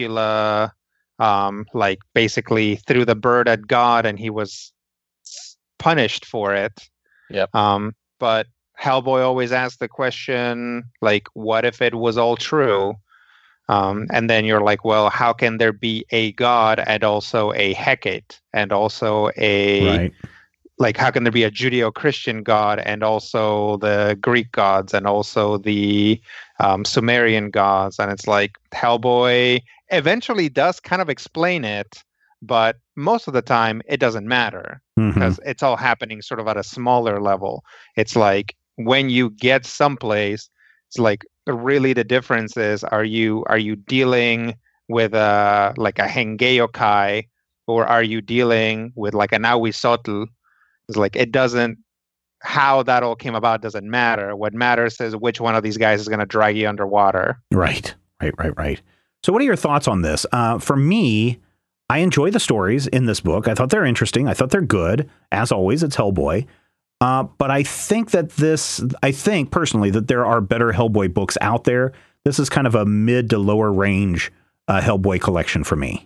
like basically threw the bird at God and he was punished for it. Yep. But Hellboy always asks the question, like, what if it was all true? And then you're like, well, how can there be a god and also a Hecate and also like, how can there be a Judeo-Christian god and also the Greek gods and also the Sumerian gods? And it's like Hellboy eventually does kind of explain it, but most of the time it doesn't matter because it's all happening sort of at a smaller level. It's like when you get someplace, it's like really the difference is, are you dealing with like a Hengeyokai, or are you dealing with like an Ahuizotl? It's like it doesn't, how that all came about doesn't matter. What matters is which one of these guys is going to drag you underwater. Right. So what are your thoughts on this? For me, I enjoy the stories in this book. I thought they're interesting. I thought they're good. As always, it's Hellboy. But I think personally that there are better Hellboy books out there. This is kind of a mid to lower range Hellboy collection for me.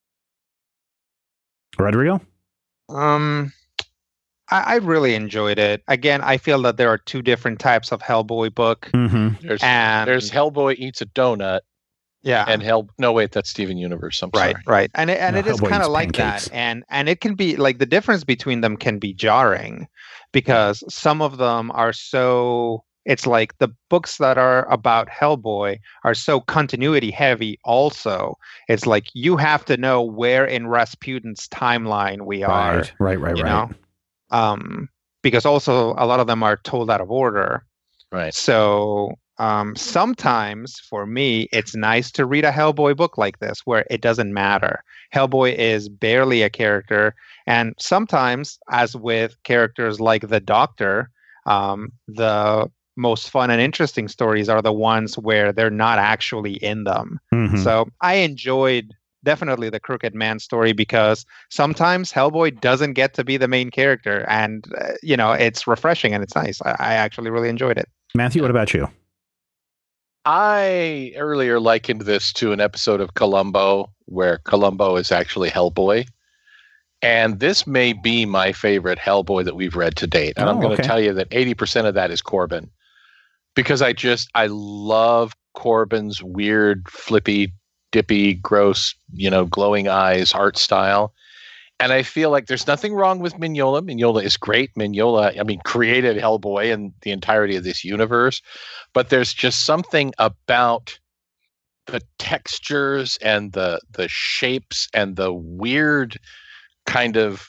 Rodrigo? I really enjoyed it. Again, I feel that there are two different types of Hellboy book. There's Hellboy Eats a Donut. Yeah. And that's Steven Universe. I'm sorry. Right. And it is kind of like pancakes. that. And it can be like the difference between them can be jarring because some of them are so, it's like the books that are about Hellboy are so continuity heavy also. It's like you have to know where in Rasputin's timeline we are. Right. Because also a lot of them are told out of order. Right. So sometimes for me, it's nice to read a Hellboy book like this where it doesn't matter. Hellboy is barely a character. And sometimes, as with characters like the Doctor, the most fun and interesting stories are the ones where they're not actually in them. So I enjoyed definitely the Crooked Man story because sometimes Hellboy doesn't get to be the main character, and it's refreshing and it's nice. I actually really enjoyed it. Matthew, what about you? I earlier likened this to an episode of Columbo where Columbo is actually Hellboy. And this may be my favorite Hellboy that we've read to date. And I'm going to tell you that 80% of that is Corbin. Because I love Corbin's weird, flippy, dippy, gross, glowing eyes art style. And I feel like there's nothing wrong with Mignola. Mignola is great. Mignola, created Hellboy and the entirety of this universe. But there's just something about the textures and the shapes and the weird kind of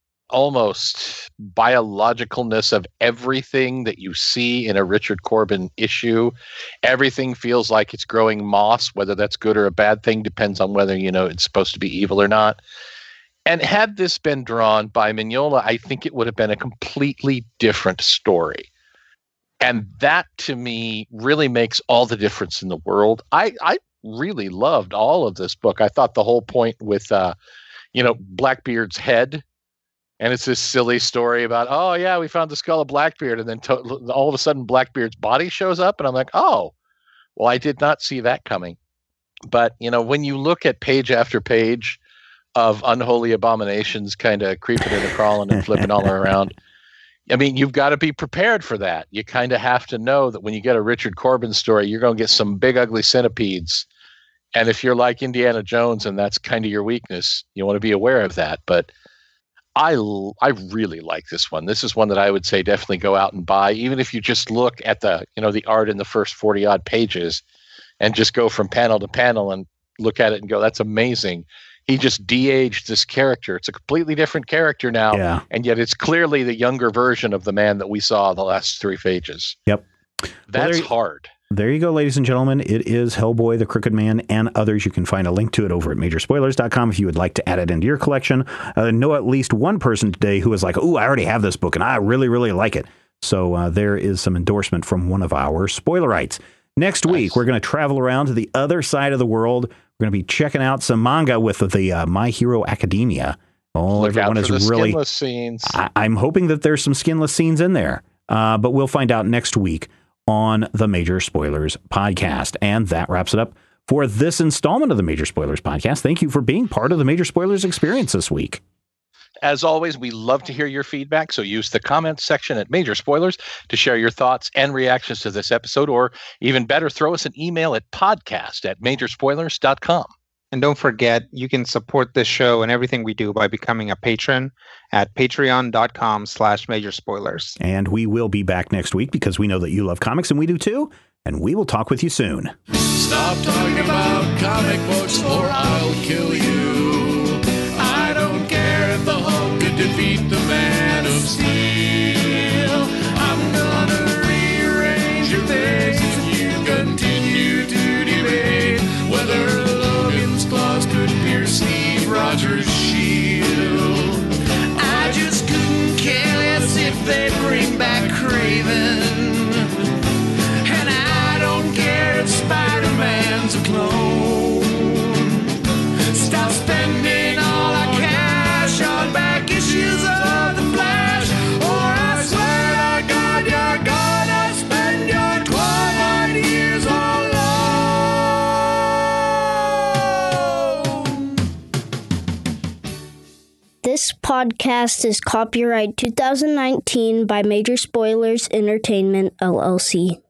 almost biologicalness of everything that you see in a Richard Corbin issue. Everything feels like it's growing moss, whether that's good or a bad thing, depends on whether, it's supposed to be evil or not. And had this been drawn by Mignola, I think it would have been a completely different story. And that, to me, really makes all the difference in the world. I really loved all of this book. I thought the whole point with, Blackbeard's head, and it's this silly story about, oh, yeah, we found the skull of Blackbeard, and then all of a sudden Blackbeard's body shows up, and I'm like, oh, well, I did not see that coming. But, when you look at page after page of unholy abominations kind of creeping and crawling and flipping all around, you've got to be prepared for that. You kind of have to know that when you get a Richard Corbin story, you're going to get some big, ugly centipedes. And if you're like Indiana Jones and that's kind of your weakness, you want to be aware of that. But I really like this one. This is one that I would say definitely go out and buy, even if you just look at the art in the first 40 odd pages and just go from panel to panel and look at it and go, that's amazing. He just de-aged this character. It's a completely different character now, and yet it's clearly the younger version of the man that we saw the last 3 pages. Yep. That's hard. There you go, ladies and gentlemen. It is Hellboy, the Crooked Man, and others. You can find a link to it over at majorspoilers.com if you would like to add it into your collection. I know at least one person today who is like, oh, I already have this book, and I really, really like it. So there is some endorsement from one of our spoilerites. Next week, we're going to travel around to the other side of the world. We're going to be checking out some manga with the My Hero Academia. Oh, Look everyone out for is the really. skinless scenes. I'm hoping that there's some skinless scenes in there, but we'll find out next week on the Major Spoilers podcast. And that wraps it up for this installment of the Major Spoilers podcast. Thank you for being part of the Major Spoilers experience this week. As always, we love to hear your feedback, so use the comments section at Major Spoilers to share your thoughts and reactions to this episode, or even better, throw us an email at podcast@majorspoilers.com. And don't forget, you can support this show and everything we do by becoming a patron at patreon.com/majorspoilers. And we will be back next week because we know that you love comics and we do too. And we will talk with you soon. Stop talking about comic books or I'll kill you. I don't care if the Hulk could defeat the Man of Steel. I'm gonna rearrange your face and you continue to debate whether Logan's claws could pierce Steve Rogers' shield. I just couldn't care less if they bring back Kraven. And I don't care if Spider-Man's a clone. Stop spending all our cash on back issues of The Flash, or I swear to God you're gonna spend your 12 years alone. This podcast is copyright 2019 by Major Spoilers Entertainment, LLC.